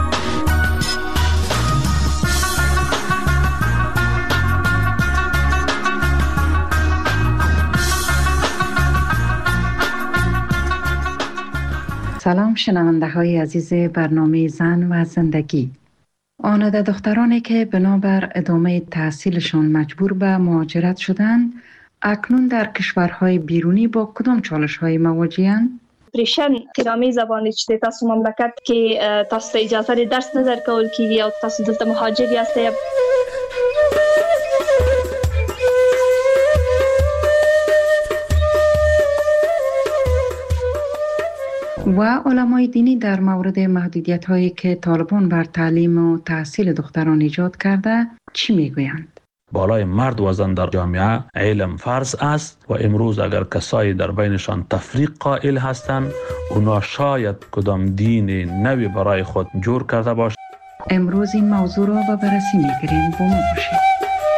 Speaker 22: سلام شنونده های عزیز برنامه زن و زندگی. آنده دخترانی که بنابر ادامه تحصیلشان مجبور به مهاجرت شدند، اکنون در کشورهای بیرونی با کدام چالش های مواجه‌اند؟
Speaker 23: پریشن تیرامی زبانی چطه تاسو مملکت که تاسو اجازه درس نظر کول کیږي او تاسو دلته مهاجر یاستئ.
Speaker 22: و علمای دینی در مورد محدودیت هایی که طالبان بر تعلیم و تحصیل دختران ایجاد کرده چی میگویند؟
Speaker 24: بالای مرد و زن در جامعه علم فرض است و امروز اگر کسایی در بینشان تفریق قائل هستند اونا شاید کدام دین نوی برای خود جور کرده باشد.
Speaker 22: امروز این موضوع را به بررسی میگیریم. با ما باشید.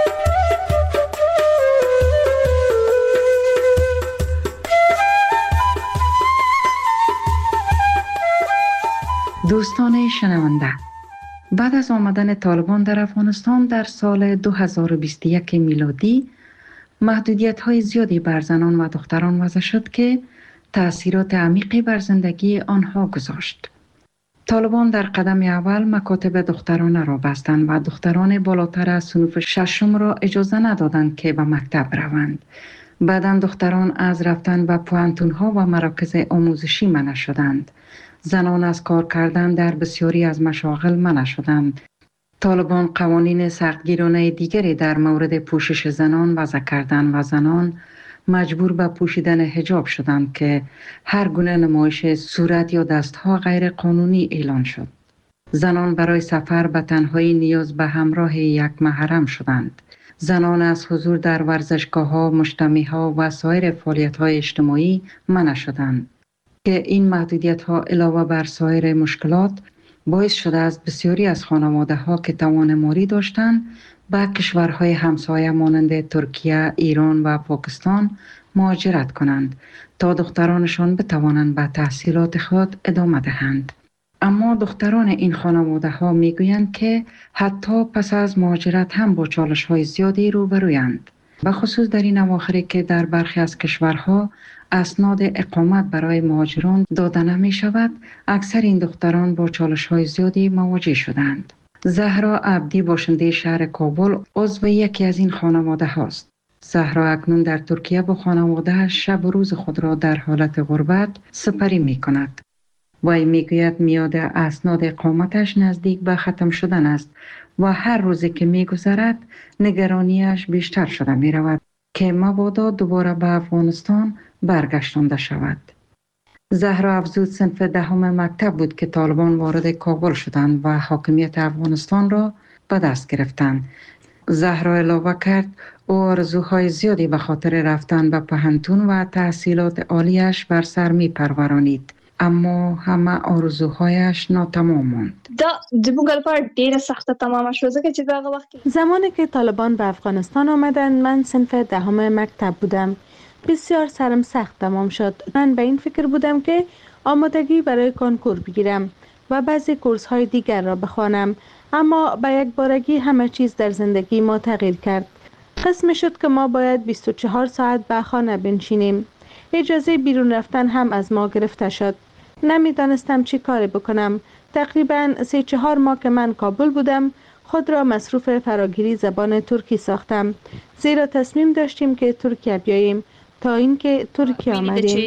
Speaker 22: دوستان شنونده، بعد از آمدن طالبان در افغانستان در سال 2021 میلادی محدودیت‌های زیادی بر زنان و دختران وضع شد که تأثیرات عمیقی بر زندگی آنها گذاشت. طالبان در قدم اول مکاتب دخترانه را بستند و دختران بالاتر از صنف ششم را اجازه ندادند که به مکتب روند. بعداً دختران از رفتن به پوهنتون‌ها و مراکز آموزشی منع شدند. زنان از کار کردن در بسیاری از مشاغل منع شدند. طالبان قوانین سختگیرانه دیگری در مورد پوشش زنان وضع کردند و زنان مجبور به پوشیدن حجاب شدند که هر گونه نمایش صورت یا دستها غیر قانونی اعلان شد. زنان برای سفر به تنهایی نیاز به همراه یک محرم شدند. زنان از حضور در ورزشگاه‌ها، مجتمع‌ها و سایر فعالیت‌های اجتماعی منع شدند که این محدودیت‌ها علاوه بر سایر مشکلات باعث شده است بسیاری از خانواده ها که توان مالی داشتند به کشورهای همسایه مانند ترکیه، ایران و پاکستان مهاجرت کنند تا دخترانشان بتوانند به تحصیلات خود ادامه دهند. اما دختران این خانواده ها می گویند که حتی پس از مهاجرت هم با چالش های زیادی روبرویند. به خصوص در این اواخر که در برخی از کشورها اسناد اقامت برای مهاجران داده نمی شود، اکثر این دختران با چالش های زیادی مواجه شدند. زهرا عبدی باشنده شهر کابل عضو یکی از این خانواده هاست. زهرا اکنون در ترکیه با خانواده شب و روز خود را در حالت غربت سپری می کند. وی می گوید میاد اسناد اقامتش نزدیک به ختم شدن است و هر روزی که می گذرد نگرانیش بیشتر شده می رود که مبادا دوباره به افغانستان برگشتانده شود. زهرا افزود صنف دهم مکتب بود که طالبان وارد کابل شدند و حاکمیت افغانستان را به دست گرفتند. زهرا علاوه کرد او آرزوهای زیادی به خاطر رفتن به پوهنتون و تحصیلات عالیش بر سر می پرورانید، اما همه آرزوهایش ناتمام ماند.
Speaker 6: زمانی که طالبان به افغانستان آمدند من صنف دهم مکتب بودم. بسیار سرم سخت تمام شد. من به این فکر بودم که آمادگی برای کنکور بگیرم و بعضی کورس های دیگر را بخوانم، اما به یک بارگی همه چیز در زندگی ما تغییر کرد. قسم شد که ما باید 24 ساعت به خانه بنشینیم. اجازه بیرون رفتن هم از ما گرفته شد. نمیدانستم چی کاری بکنم. تقریبا 3-4 ماه که من کابل بودم خود را مصروف فراگیری زبان ترکی ساختم، زیرا تصمیم داشتیم که ترکیه بیاییم. تا اینکه ترکیه آمدیم.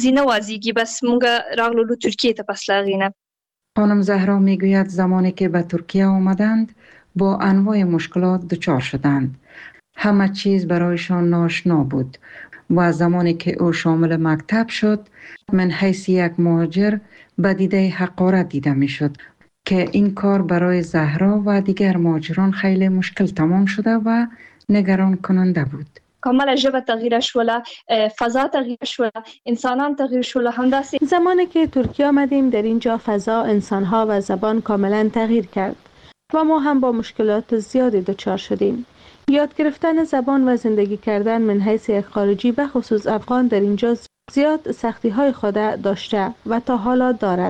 Speaker 22: خانم زهرا میگوید زمانی که به ترکیه آمدند با انواع مشکلات دچار شدند. همه چیز برایشان ناآشنا بود و زمانی که او شامل مکتب شد من حیث یک مهاجر به دیده حقارت دیده می شد که این کار برای زهرا و دیگر مهاجران خیلی مشکل تمام شده و نگران کننده بود.
Speaker 23: کاملا ژبه تغییر شده، فضا تغییر شده، انسانان تغییر شده. همداسه
Speaker 6: زمانی که ترکیه آمدیم در اینجا فضا، انسانها و زبان کاملا تغییر کرد و ما هم با مشکلات زیادی دچار شدیم. یاد گرفتن زبان و زندگی کردن من حیث یک خارجی به خصوص افغان در اینجا زیاد سختی های خود داشته و تا حالا دارد.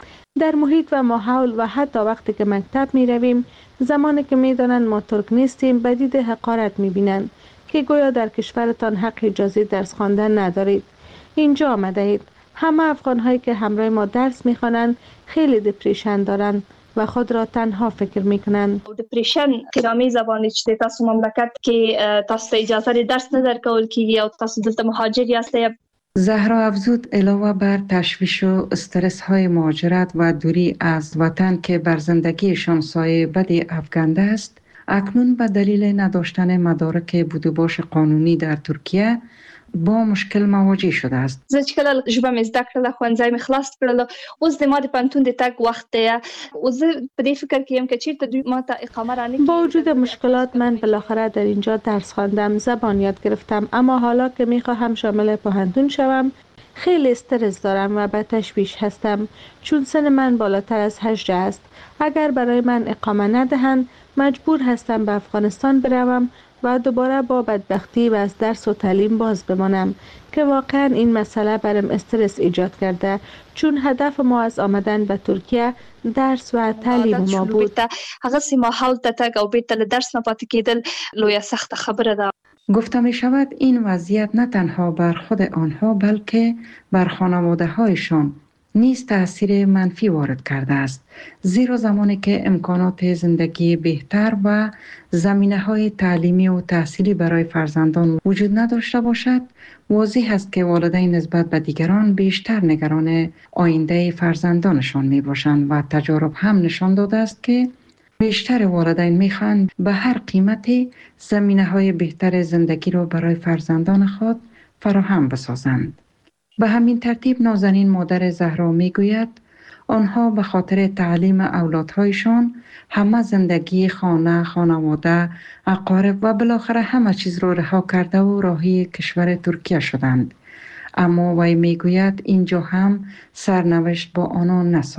Speaker 6: در محیط و ماحول و حتی وقتی که مکتب می رویم، زمانی که می دانند ما ترک نیستیم به دید حقارت می بینند که گویا در کشورتان حق اجازه درس خواندن ندارید. اینجا آمده اید. همه افغان هایی که همراه ما درس می خوانند خیلی دپریشن دارند و خود را تنها فکر می کنند.
Speaker 23: دپریشن قرامی زبانی چه تاسو مملکت که تاسو اجازه درس ندرکول کیږي او تاسو دلته مهاجر یاستئ.
Speaker 22: زهرا افزود علاوه بر تشویش و استرس های مهاجرت و دوری از وطن که بر زندگیشان سایه بدی افکنده است، اکنون به دلیل نداشتن مدارک بودوباش قانونی در ترکیه با مشکل مواجه شده است.
Speaker 23: زه چې کله ژبه مې زده کړله، ښوونځی مې خلاص کړله، اوس د ما د پوهنتون د تګ وخت دی او زه په دې فکر کې یم که چیرته دوی ما ته اقامه رانکړي.
Speaker 6: با وجود مشکلات من بالاخره در اینجا درس خواندم، زبان یاد گرفتم، اما حالا که میخواهم شامل پوهنتون شوم خیلی استرس دارم و به تشویش هستم، چون سن من بالاتر از 18 است. اگر برای من اقامه ندهند مجبور هستم به افغانستان بروم و دوباره با بدبختی و از درس و تعلیم باز بمانم که واقعا این مسئله برم استرس ایجاد کرده، چون هدف ما از آمدن به ترکیه درس و تعلیم ما بود.
Speaker 23: هغه سیمه حال ته تک او بیت درس نه پاتې کېدل لویه سخت خبره ده.
Speaker 22: گفته می شود این وضعیت نه تنها بر خود آنها بلکه بر خانواده هایشان نیز تأثیر منفی وارد کرده است، زیرا زمانی که امکانات زندگی بهتر و زمینه‌های تعلیمی و تحصیلی برای فرزندان وجود نداشته باشد، واضح است که والدین نسبت به دیگران بیشتر نگران آینده فرزندانشان می باشند و تجارب هم نشان داده است که بیشتر والدین می‌خواهند به هر قیمتی زمینه‌های بهتر زندگی را برای فرزندان خود فراهم بسازند. به همین ترتیب نازنین مادر زهرا میگوید آنها به خاطر تعلیم اولادهایشان همه زندگی خانه، خانواده، اقارب و بالاخره همه چیز را رها کرده و راهی کشور ترکیه شدند. اما وی میگوید اینجا هم سرنوشت با آنان نساخت.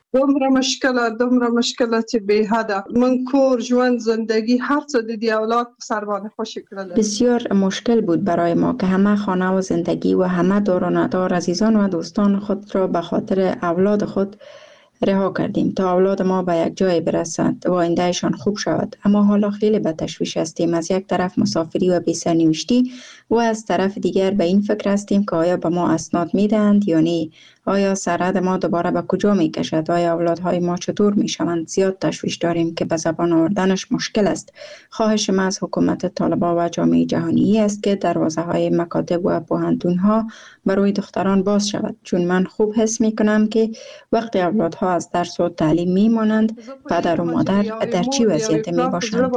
Speaker 3: دومره مشکل چې به حد من کور ژوند زندگی هر څه د دې اولاد په سر باندې خوشی کړل.
Speaker 7: بسیار مشکل بود برای ما که همه خانه و زندگی و همه دار و ندار عزیزان و دوستان خود را به خاطر اولاد خود رها کردیم تا اولاد ما به یک جای برسد و آیندهشان خوب شود. اما حالا خیلی به تشویش هستیم. از یک طرف مسافری و بی سرنوشتی و از طرف دیگر به این فکر هستیم که آیا به ما اسناد میدهند یا نه؟ آیا سرحد ما دوباره به کجا می کشد؟ آیا اولادهای ما چطور می شوند؟ زیاد تشویش داریم که به زبان آوردنش مشکل است. خواهش ما از حکومت طالبان و جامعه جهانی است که دروازه های مکاتب و پوهنتون ها برای دختران باز شود، چون من خوب حس می کنم که وقتی اولادها از درس و تعلیم می مانند، پدر و مادر در چی وضعیت می باشند؟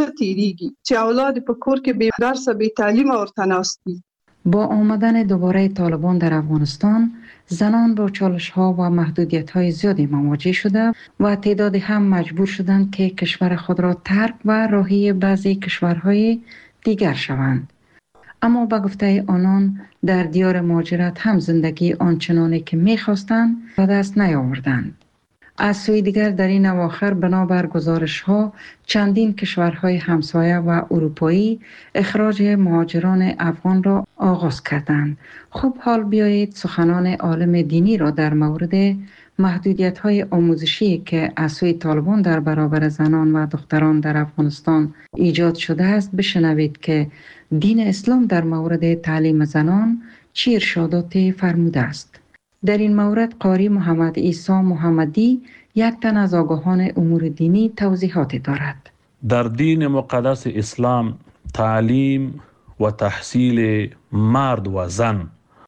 Speaker 3: چه اولاد په کور کې به درس به تعلیم ورته ناستی.
Speaker 22: با آمدن دوباره طالبان در افغانستان، زنان با چالش‌ها و محدودیت‌های زیادی مواجه شده و تعدادی هم مجبور شدند که کشور خود را ترک و راهی بعضی کشورهای دیگر شوند. اما به گفته آنان در دیار مهاجرت هم زندگی آنچنانی که می‌خواستند به دست نیاوردند. از سوی دیگر در این اواخر بنابر گزارش‌ها چندین کشورهای همسایه و اروپایی اخراج مهاجران افغان را آغاز کردند. خب حال بیایید سخنان عالم دینی را در مورد محدودیت‌های آموزشی که از سوی طالبان در برابر زنان و دختران در افغانستان ایجاد شده است بشنوید که دین اسلام در مورد تعلیم زنان چه ارشاداتی فرموده است. در این مورد قاری محمد عیسی محمدی یک تن از آگاهان امور دینی توضیحاتی دارد.
Speaker 24: در دین مقدس اسلام تعلیم و تحصیل مرد و زن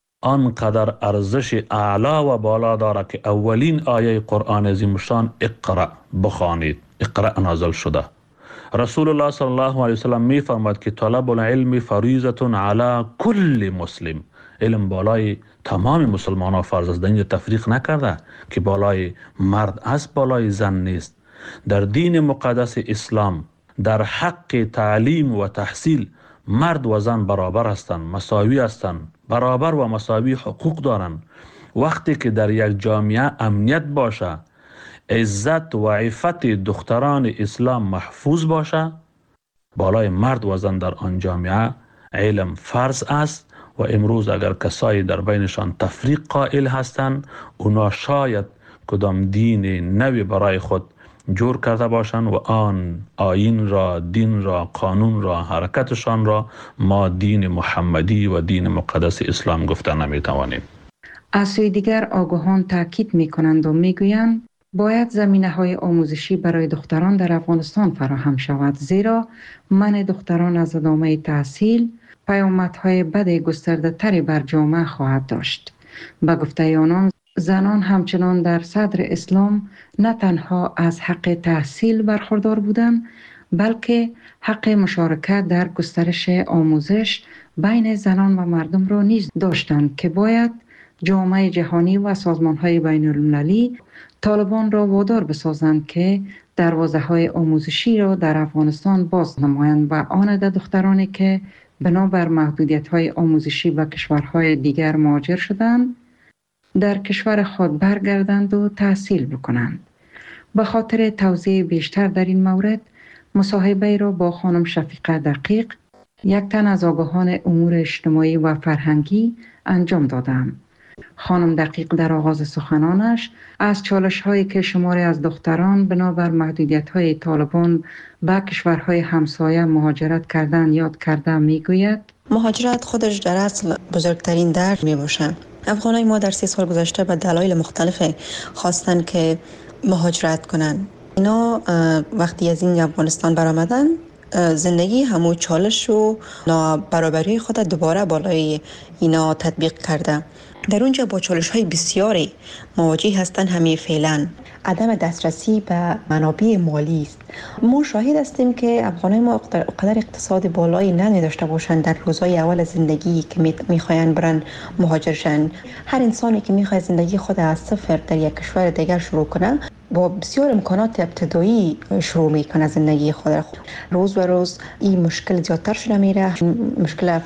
Speaker 24: آنقدر ارزش اعلا و بالا دارد که اولین آیه قرآن عظیم الشان اقرأ بخوانید. اقرأ نازل شده. رسول الله صلی الله علیه وسلم می فرماید که طلب العلم فریضه علی کل مسلم. علم بالای تمام مسلمان ها فرض است. اینجا تفریق نکرده که بالای مرد است بالای زن نیست. در دین مقدس اسلام در حق تعلیم و تحصیل مرد و زن برابر هستند، مساوی هستند، برابر و مساوی حقوق دارند. وقتی که در یک جامعه امنیت باشه، عزت و عفت دختران اسلام محفوظ باشه، بالای مرد و زن در آن جامعه علم فرض است. و امروز اگر کسایی در بینشان تفریق قائل هستند، اونا شاید کدام دین نوی برای خود جور کرده باشند و آن آیین را، دین را، قانون را، حرکتشان را ما دین محمدی و دین مقدس اسلام گفته نمیتوانیم.
Speaker 22: از سوی دیگر آگاهان تاکید میکنند و میگویند باید زمینه‌های آموزشی برای دختران در افغانستان فراهم شود، زیرا منع دختران از ادامه تحصیل پیامدهای بد گسترده تری بر جامعه خواهد داشت. به گفته آنان زنان همچنان در صدر اسلام نه تنها از حق تحصیل برخوردار بودند، بلکه حق مشارکت در گسترش آموزش بین زنان و مردم را نیز داشتند که باید جامعه جهانی و سازمان‌های بین‌المللی طالبان را وادار بسازند که دروازه‌های آموزشی را در افغانستان باز نمایند و آن عدد دخترانی که بنابر محدودیت‌های آموزشی به کشورهای دیگر مهاجر شدند در کشور خود برگردند و تحصیل بکنند. به خاطر توضیح بیشتر در این مورد مصاحبه را با خانم شفیقه دقیق، یک تن از آگاهان امور اجتماعی و فرهنگی انجام دادم. خانم دقیق در آغاز سخنانش از چالش‌هایی که شماری از دختران بنابر محدودیت‌های طالبان به کشورهای همسایه مهاجرت کردن یاد کرده میگوید
Speaker 8: مهاجرت خودش در اصل بزرگترین درد می باشه. افغانای ما در 3 سال گذشته به دلایل مختلف خواستن که مهاجرت کنن. اینا وقتی از این افغانستان برآمدن زندگی همون چالش و نابرابری خود دوباره بالای اینا تطبیق کرده. در اونجا با چالش‌های بسیاری مواجه هستند. همه فعلا عدم دسترسی به منابع مالی است. ما شاهد هستیم که افغانای ما قدر اقتصاد بالایی نداشته باشند در روزهای اول زندگی که میخواین برن مهاجر شن. هر انسانی که میخواد زندگی خود از صفر در یک کشور دیگر شروع کنه با بسیار امکانات ابتدایی شروع میکنه زندگی خود. روز به روز این مشکل زیادتر شده میره. مشکل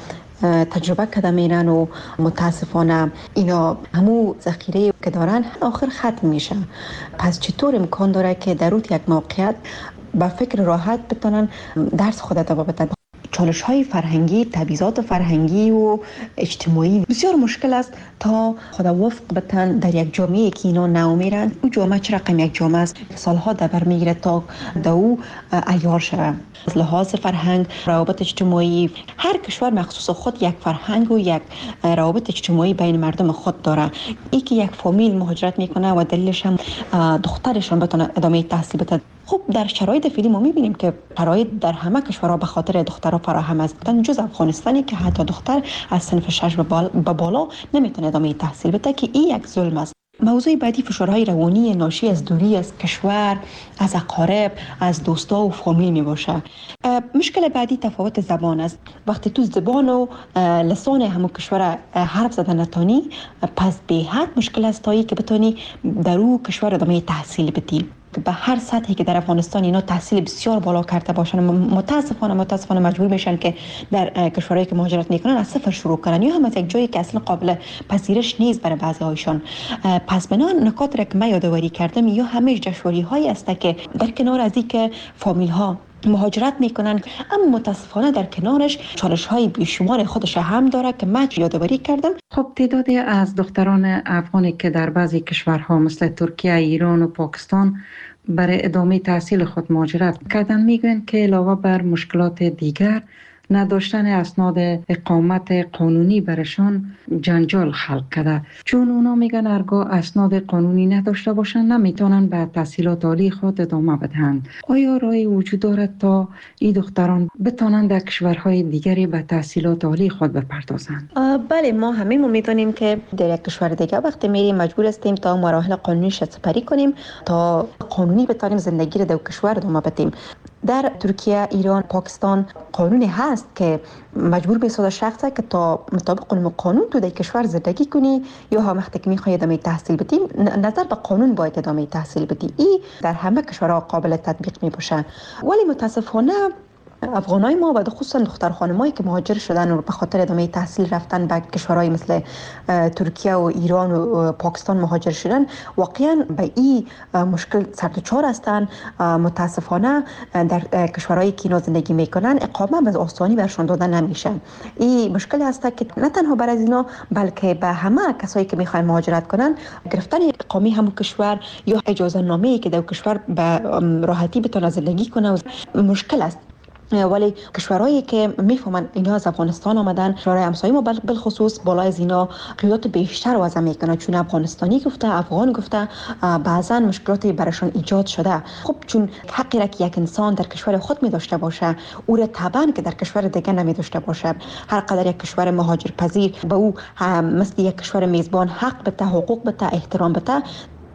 Speaker 8: تجربه کرده میرن و متاسفانه اینا همو ذخیره که دارن آخر ختم میشه. پس چطور امکان داره که در یک موقعیت با فکر راحت بتونن درس خود ادامه بدن؟ چالش های فرهنگی، تبعیضات فرهنگی و اجتماعی بسیار مشکل است تا خود وفق بتن در یک جامعه که اینا نو میرن. او جامعه چه رقم یک جامعه است سالها در بر میگیره تا دو عیار شود. از لحاظ فرهنگ، روابط اجتماعی، هر کشور مخصوص خود یک فرهنگ و یک روابط اجتماعی بین مردم خود داره. ای که یک فامیل مهاجرت میکنه و دلیلش هم دخترشون بتونه ادامه تحصیل بده. خب در شرایط فعلی ما میبینیم که شرایط در همه کشورها به خاطر دخترها فراهم است، جز افغانستانی که حتی دختر از صنف 6 به بالا نمیتونه ادامه تحصیل بده که این یک ظلم است. موضوع بعدی فشارهای روانی ناشی از دوری از کشور، از اقارب، از دوستا و فامیل می باشه. مشکل بعدی تفاوت زبان است. وقتی تو زبان و لسان همون کشور حرف زدن نتانی، پس به حد مشکل است تایی که بتونی در اون کشور ادامه تحصیل بدی. به هر سطحی که در افغانستان اینا تحصیل بسیار بالا کرده باشن، متاسفانه مجبور میشن که در کشورهایی که مهاجرت میکنن از صفر شروع کنن یا هم از یک جایی که اصلا قابل پذیرش نیست برای بعضی هایشان. پس بنا نکات را که من یادآوری کردم یا همه جشنواری هایی است که در کنار از این که فامیل ها مهاجرت میکنن، اما متاسفانه در کنارش چالش های بیشمار خودش هم داره که من یادآوری کردم.
Speaker 22: خب تعدادی از دختران افغانی که در بعضی کشورها مثل ترکیه، ایران و پاکستان برای ادامه تحصیل خود مهاجرت کردن میگویند که علاوه بر مشکلات دیگر نداشتن اسناد اقامت قانونی برشان جنجال خلق کرده، چون اونا میگن هرگاه اسناد قانونی نداشته باشن نمیتونن به تحصیلات عالی خود ادامه بدهند. آیا راهی وجود دارد تا این دختران بتونن در کشورهای دیگری به تحصیلات عالی خود بپردازند؟
Speaker 8: بله، ما همین میتونیم که در یک کشور دیگه وقتی میریم مجبور هستیم تا مراحل قانونیش سپری کنیم تا قانونی بتونیم زندگی را در کشور ادامه بدیم. در ترکیه، ایران، پاکستان قانونی هست که مجبور می‌سازه شخصی که تا مطابق قانون تو در کشور زندگی کنی یا هم وقتی که می‌خوای ادامه تحصیل بدی نظر به قانون باید ادامه تحصیل بدی. این در همه کشورها قابل تطبیق می‌باشه. ولی متاسفانه افغانای ما و خصوصا دختر خانمایی که مهاجر شدن و به خاطر ادامه تحصیل رفتن به کشورهای مثل ترکیه و ایران و پاکستان مهاجر شدن واقعا به این مشکل سردچار هستند. متاسفانه در کشورهایی که اینا زندگی میکنن اقامت به آسانی برشون داده نمیشه. این مشکل هست که نه تنها برای اینا بلکه به همه کسایی که میخوان مهاجرت کنن گرفتن اقامه همون کشور یا اجازه نامه‌ای که در کشور به راحتی بتونه زندگی کنه مشکل است. ولی کشورهایی که میفهمن اینا از افغانستان آمدن، کشورهای همسایه ما بالخصوص بالای از اینا قیودات بیشتر وضع میکنه، چون افغانستانی گفته، افغان گفته، بعضا مشکلاتی براشون ایجاد شده. خب چون حقی را که یک انسان در کشور خود می داشته باشه او را طبعا که در کشور دیگه نمی داشته باشه. هر قدر یک کشور مهاجر پذیر به او مثل یک کشور میزبان حق بده، حقوق بده، احترام بده.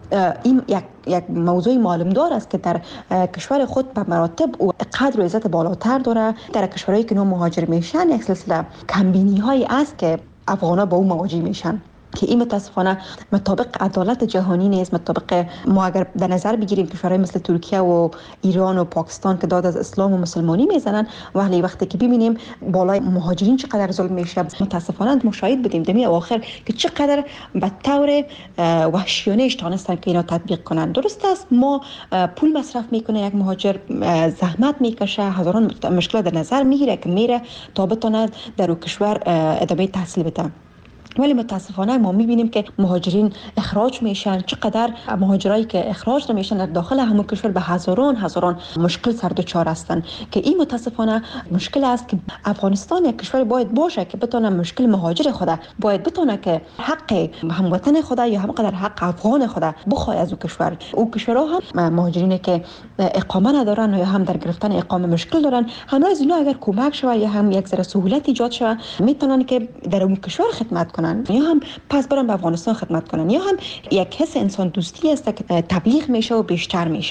Speaker 8: این یک موضوع معلوم دار است که در کشور خود به مراتب و قدر و عزت بالاتر داره. در کشورهایی که نو مهاجر میشن یک سلسله کمبینی هایی است که افغانا با اون مواجه میشن که این متاسفانه مطابق عدالت جهانی نیست. مطابق ما اگر در نظر بگیریم کشورهای مثل ترکیه و ایران و پاکستان که داد از اسلام و مسلمانی میزنن، ولی وقتی که ببینیم بالای مهاجرین چقدر ظلم میشه متاسفانه مشاهد بدیم دمی اواخر که چقدر به طور وحشیانه تانستن که اینا تطبیق کنن. درست است ما پول مصرف میکنه یک مهاجر، زحمت میکشه، هزاران مشکلات در نظر میگیره که میره تا بتونه در اون کشور ادامه تحصیل بده. ولی متاسفانه ما میبینیم که مهاجرین اخراج میشن. چقدر مهاجرایی که اخراج نمیشن در داخل همون کشور به هزاران مشکل سردچار هستن که این متاسفانه مشکل است که افغانستان یک کشور باید باشه که بتونه مشکل مهاجر خود باید بتونه که حق هموطن خود یا همقدر حق افغان خود بخواد از اون کشور. اون کشورها هم مهاجرین که اقامه ندارن یا هم در گرفتن اقامه مشکل دارن، همراه از اینا اگر کمک شود یا هم یک ذره سهولت ایجاد شود میتونن که در اون کشور خدمت کنن یا هم پس برن به افغانستان خدمت کنن یا هم یک حس انسان دوستی است که تبلیغ میشه و بیشتر میشه.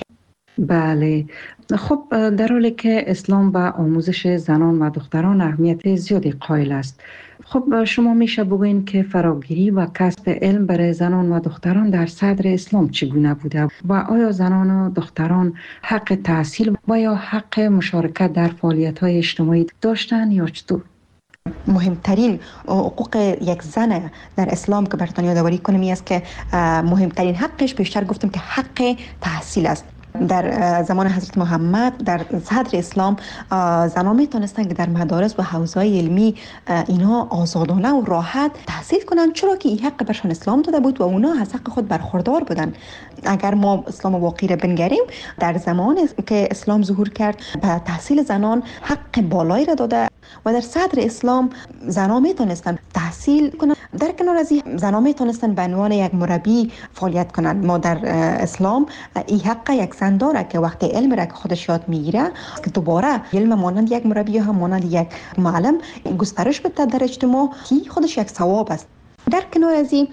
Speaker 22: بله، خب در حالی که اسلام به آموزش زنان و دختران اهمیت زیادی قائل است، خب شما میشه بگوین که فراگیری و کسب علم برای زنان و دختران در صدر اسلام چگونه بوده و آیا زنان و دختران حق تحصیل و یا حق مشارکت در فعالیت‌های اجتماعی داشتن یا چطور؟
Speaker 8: مهمترین حقوق یک زن در اسلام که براتون یادآوری کنم این است که مهمترین حقش بیشتر گفتم که حق تحصیل است. در زمان حضرت محمد در صدر اسلام زنان میتونستن که در مدارس و حوزه‌های علمی اینها آزادانه و راحت تحصیل کنن، چرا که این حق برشان اسلام داده بود و اونا از حق خود برخوردار بودن. اگر ما اسلام واقعی را بنگریم، در زمانی که اسلام ظهور کرد به تحصیل زنان حق بالایی را داده و در صدر اسلام زنان میتونستن تحصیل کنن. در کنار از این زنان میتونستن به عنوان یک مربی فعالیت کنن. ما در اسلام این حق یک زن داره که وقتی علم را که خودش یاد میگیره که دوباره علم مانند یک مربی یا هم مانند یک معلم گسترش بده در اجتماع، که خودش یک ثواب است. در کنار از این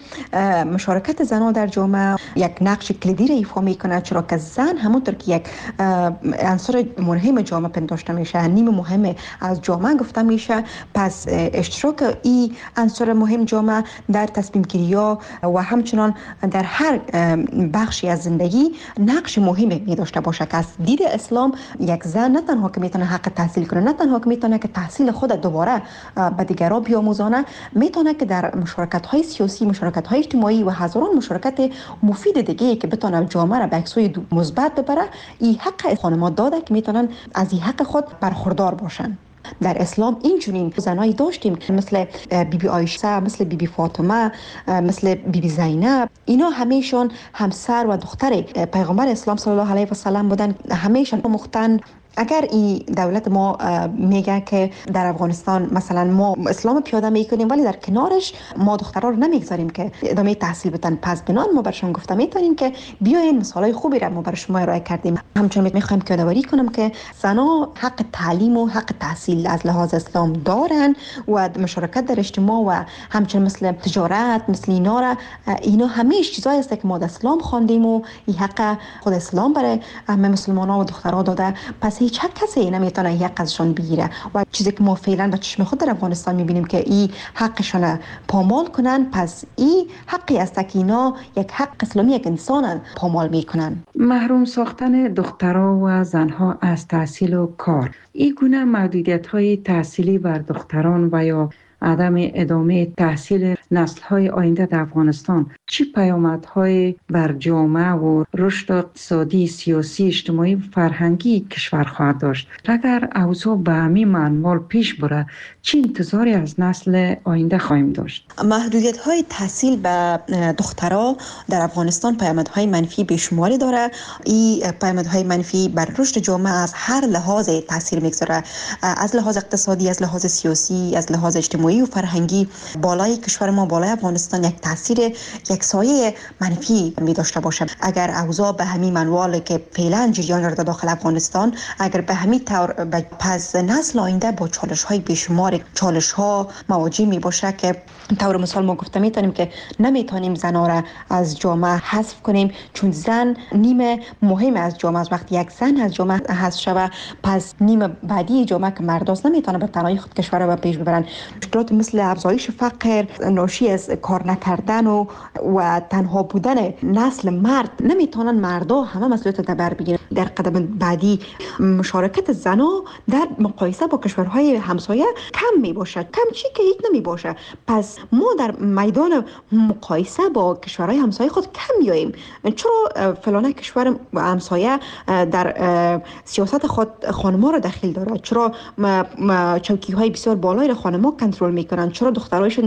Speaker 8: مشارکت زنان در جامعه یک نقش کلیدی را ایفا میکنه، چرا که زن همونطور که یک عنصر مهم جامعه پنداشته میشه، نیم مهم از جامعه گفته میشه، پس اشتراک این عنصر مهم جامعه در تصمیم گیری ها و همچنان در هر بخشی از زندگی نقش مهمی می داشته باشه. که از دید اسلام یک زن نه تنها که میتونه حق تحصیل کنه، نه تنها که میتونه که تحصیل خود دوباره به دیگران بیاموزانه، میتونه که در مشارکت های سیاسی، مشارکت های اجتماعی و هزاران مشارکت مفید دیگه که بتونه جامعه را به سوی مثبت ببره، این حق خانم‌ها داده که میتونن از این حق خود برخوردار باشن. در اسلام اینجورین زنایی داشتیم مثل بیبی عایشه، مثل بیبی فاطمه، مثل بیبی زینب. اینا همیشون همسر و دختر پیغمبر اسلام صلی الله علیه و سلم بودن، همیشون مختن. اگر این دولت ما میگه که در افغانستان مثلا ما اسلام پیاده میکنیم ولی در کنارش ما دخترها رو نمیگذاریم که ادامه تحصیل بدن، پس بنان ما برشون گفته میتونیم که بیاین مثالای خوبی را ما بر شما ارائه کردیم. همچنین میخوایم که یادآوری کنم که زنها حق تعلیم و حق تحصیل از لحاظ اسلام دارن و مشارکت در اجتماع و همچنین مثل تجارت، مثل اینا همه چیزایی است که ما در اسلام خواندیم و این حق خود اسلام برای همه مسلمان‌ها و دخترها داده. پس هیچ کسی نمیتونه حق ازشان بگیره و چیزی که ما فعلا با چشم خود در افغانستان میبینیم که این حقشان پامال کنن، پس این حقی است که اینا یک حق اسلامی یک انسان پامال میکنن.
Speaker 22: محروم ساختن دخترها و زنها از تحصیل و کار، این گونه محدودیت‌های تحصیلی بر دختران و یا عدم ادامه تحصیل نسل‌های آینده در افغانستان چه پیامدهای بر جامعه و رشد اقتصادی، سیاسی، اجتماعی و فرهنگی کشور خواهد داشت؟ اگر اوضاع به همین منوال پیش بره چه انتظاری از نسل آینده خواهیم داشت؟
Speaker 8: محدودیت‌های تحصیل به دخترها در افغانستان پیامدهای منفی بیشماری داره. این پیامدهای منفی بر رشد جامعه از هر لحاظ تاثیر میگذاره، از لحاظ اقتصادی، از لحاظ سیاسی، از لحاظ اجتماعی و فرهنگی. بالای کشور ما، بالای افغانستان یک تاثیر، یک سایه منفی می داشته باشه. اگر اوضاع به همین منوال که فعلا جریان داره داخل افغانستان، اگر به همین طور پس نسل آینده با چالش های بیشمار، چالش ها مواجه می باشه که طور مثال ما گفته میتونیم که نمیتونیم زنها را از جامعه حذف کنیم، چون زن نیم مهم از جامعه است. وقتی یک زن از جامعه حذف شود، پس نیم بعدی جامعه که مرداست نمیتونه به تنهایی خود کشور را به پیش ببرن. مشکلات مثل افزایش فقر، ناشی از کار نکردن و تنها بودن نسل مرد، نمیتونن مردا همه مسئولیت را بر بگیرن. در قدم بعدی مشارکت زنها در مقایسه با کشورهای همسایه کم می باشد، کم چی که هیچ نمی باشه. پس ما در میدان مقایسه با کشورهای همسایه خود کم میاییم. چرا فلانه کشور همسایه در سیاست خود خانم‌ها را دخیل داره؟ چرا چوکی‌های بسیار بالایی را خانم‌ها کنترل میکنن؟ چرا دخترایشون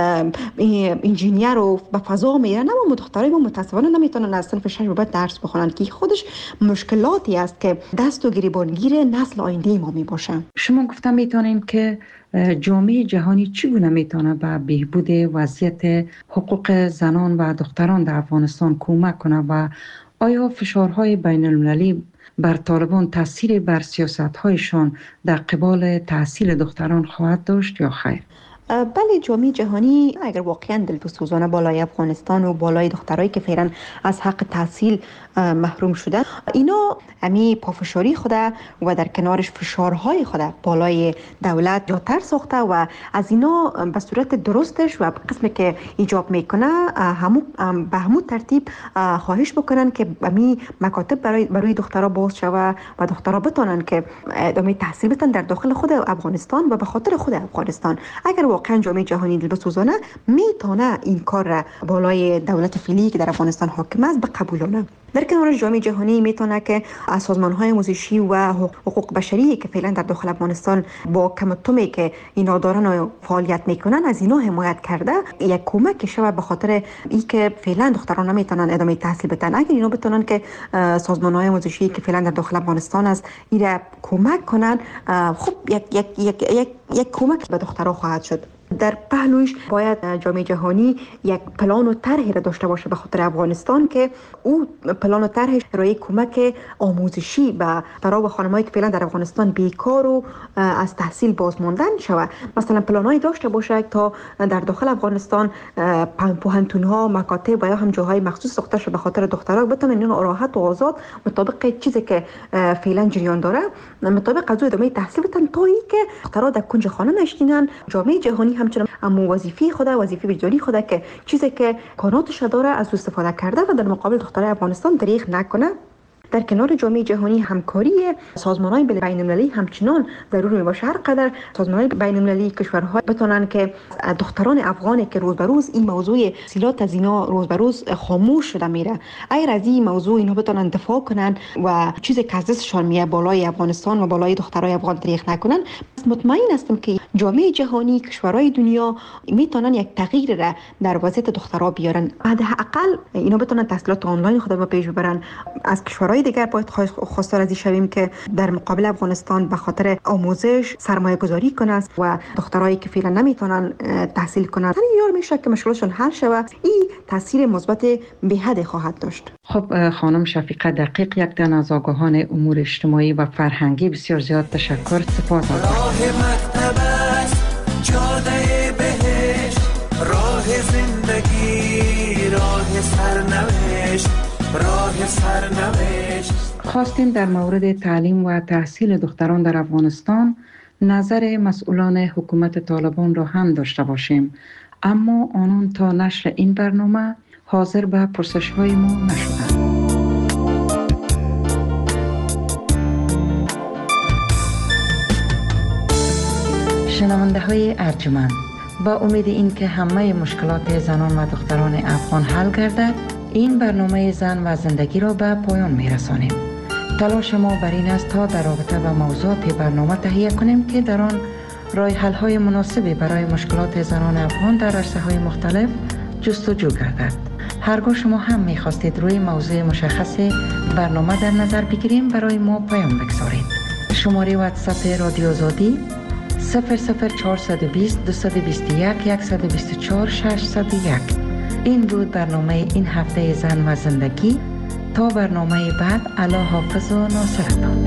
Speaker 8: انجینیر رو به فضا میرن؟ اما دخترای ما متاسفانه نمیتونن از صنف 6 به بعد درس بخونن، که خودش مشکلاتی است که دست و گریبانگیر نسل آینده ما میباشه.
Speaker 22: شما گفتم میتونین که جامعه جهانی چگونه میتونه به بهبود وضعیت حقوق زنان و دختران در افغانستان کمک کنه و آیا فشارهای بین المللی بر طالبان تاثیر بر سیاست‌هایشان در قبال تحصیل دختران خواهد داشت یا خیر؟
Speaker 8: بله، جامعه جهانی اگر واقعا دلسوزانه بالای افغانستان و بالای دخترایی که فعلا از حق تحصیل محروم شده، اینا همی پافشاری خوده و در کنارش فشارهای خوده بالای دولت جاتر ساخته و از اینا به صورت درستش و قسمی که ایجاب میکنه به همون ترتیب خواهش بکنن که همی مکاتب برای دخترها باز شوه و دخترها بتونن که ادامه تحصیل بدن در داخل خود افغانستان و به خاطر خود افغانستان. اگر واقعا جامعه جهانی دلسوزانه میتونه این کار را بالای دولت فعلی که در افغانستان حاکم است بقبولانه. در کنار جامعه جهانی میتونه که سازمان‌های آموزشی و حقوق بشری که فعلا در داخل افغانستان با کمتمی که اینا دارن و فعالیت میکنن از اینا حمایت کرده، یک کمک شود به خاطر اینکه فعلا دختران نمیتونن ادامه تحصیل بدن. اگر اینا بتونن که سازمان‌های آموزشی که فعلا در داخل افغانستان است اینا کمک کنن، خب یک کمک به دخترها خواهد شد. در پهلوش باید جامعه جهانی یک پلان و طرحی را داشته باشه به خاطر افغانستان که او پلان و طرحش برای کمک آموزشی برای خانمایی که فعلا در افغانستان بیکار و از تحصیل باز ماندن شود. مثلا پلانایی داشته باشه تا در داخل افغانستان پوهنتون‌ها، مکاتب و یا هم جاهای مخصوص ساخته شده به خاطر دخترها بتونن اینا راحت و آزاد مطابق چیزی که فعلا جریان داره مطابق از ادامه تحصیل بدن تا اینکه دخترها در کنج خانه نشینن. جامعه جهانی همچنان وظیفه وجدانی خود که چیزی که کاناتش داره از استفاده کرده و در مقابل دخترای افغانستان دریغ نکنه. در کنار جامعه جهانی همکاری سازمان‌های بین‌المللی همچنان ضروری میباشه. هر قدر سازمان‌های بین‌المللی کشورها بتونن که دختران افغانی که روز به روز این موضوع تحصیلات از اینا روز به روز خاموش شده میره، اگر از این موضوع اینا بتونن دفاع کنن و چیزی که از دستشان میاد بالای افغانستان و بالای دخترای افغان دریغ نکنن، مطمئن هستم که جامعه جهانی، کشورهای دنیا میتونن یک تغییر را در وضعیت دخترها بیارن. حداقل اینا بتونن تحصیلات آنلاین خود رو پیش ببرن. از کشورهای دیگر باید خواستار از شویم که در مقابل افغانستان به خاطر آموزش سرمایه گذاری کنند و دخترایی که فعلا نمیتونن تحصیل کنند یار میشه که مشکلشون حل شود. این تاثیر مثبت به حد خواهد داشت.
Speaker 22: خب خانم شفیقه دقیق، یک دن از آگاهان امور اجتماعی و فرهنگی، بسیار زیاد تشکر. سپاس.
Speaker 11: راه مکتب است، جاده بهشت، راه زندگی، راه سرنوشت، راه سرنوشت.
Speaker 22: خواستیم در مورد تعلیم و تحصیل دختران در افغانستان نظر مسئولان حکومت طالبان را هم داشته باشیم، اما آنان تا نشر این برنامه حاضر به پرسش‌های ما نشدند. شنونده های ارجمند، با امید این که همه مشکلات زنان و دختران افغان حل گردد، این برنامه زن و زندگی را به پایان می رسانیم. تلاش ما بر این است تا در رابطه با موضوعات برنامه تهیه کنیم که در آن راه حل های مناسبی برای مشکلات زنان افغان در عرصه های مختلف جستجو گردد. هرگاه شما هم می خواستید روی موضوع مشخص برنامه در نظر بگیریم، برای ما پیام بگذارید. شماره واتساپ رادیو آزادی 00420 221 124 601. این بود برنامه این هفته زن و زندگی. تا برنامه بعد، الله حافظ و ناصرتان.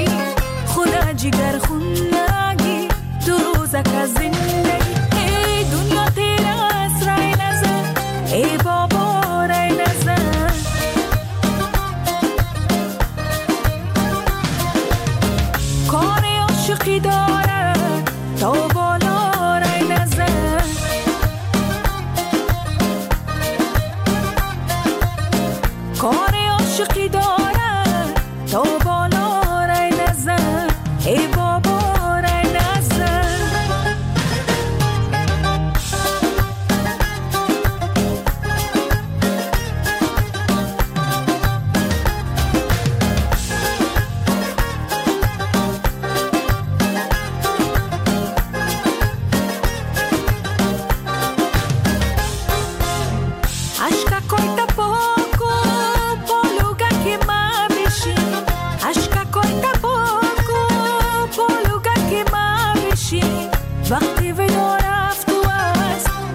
Speaker 11: जिगर खुन्नगी दो रोज़ा का जिंदगी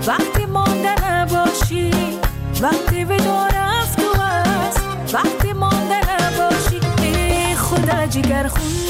Speaker 11: وقتی مانده نباشی، وقتی ودا رفت و است، وقتی مانده نباشی ای خدا جگر خون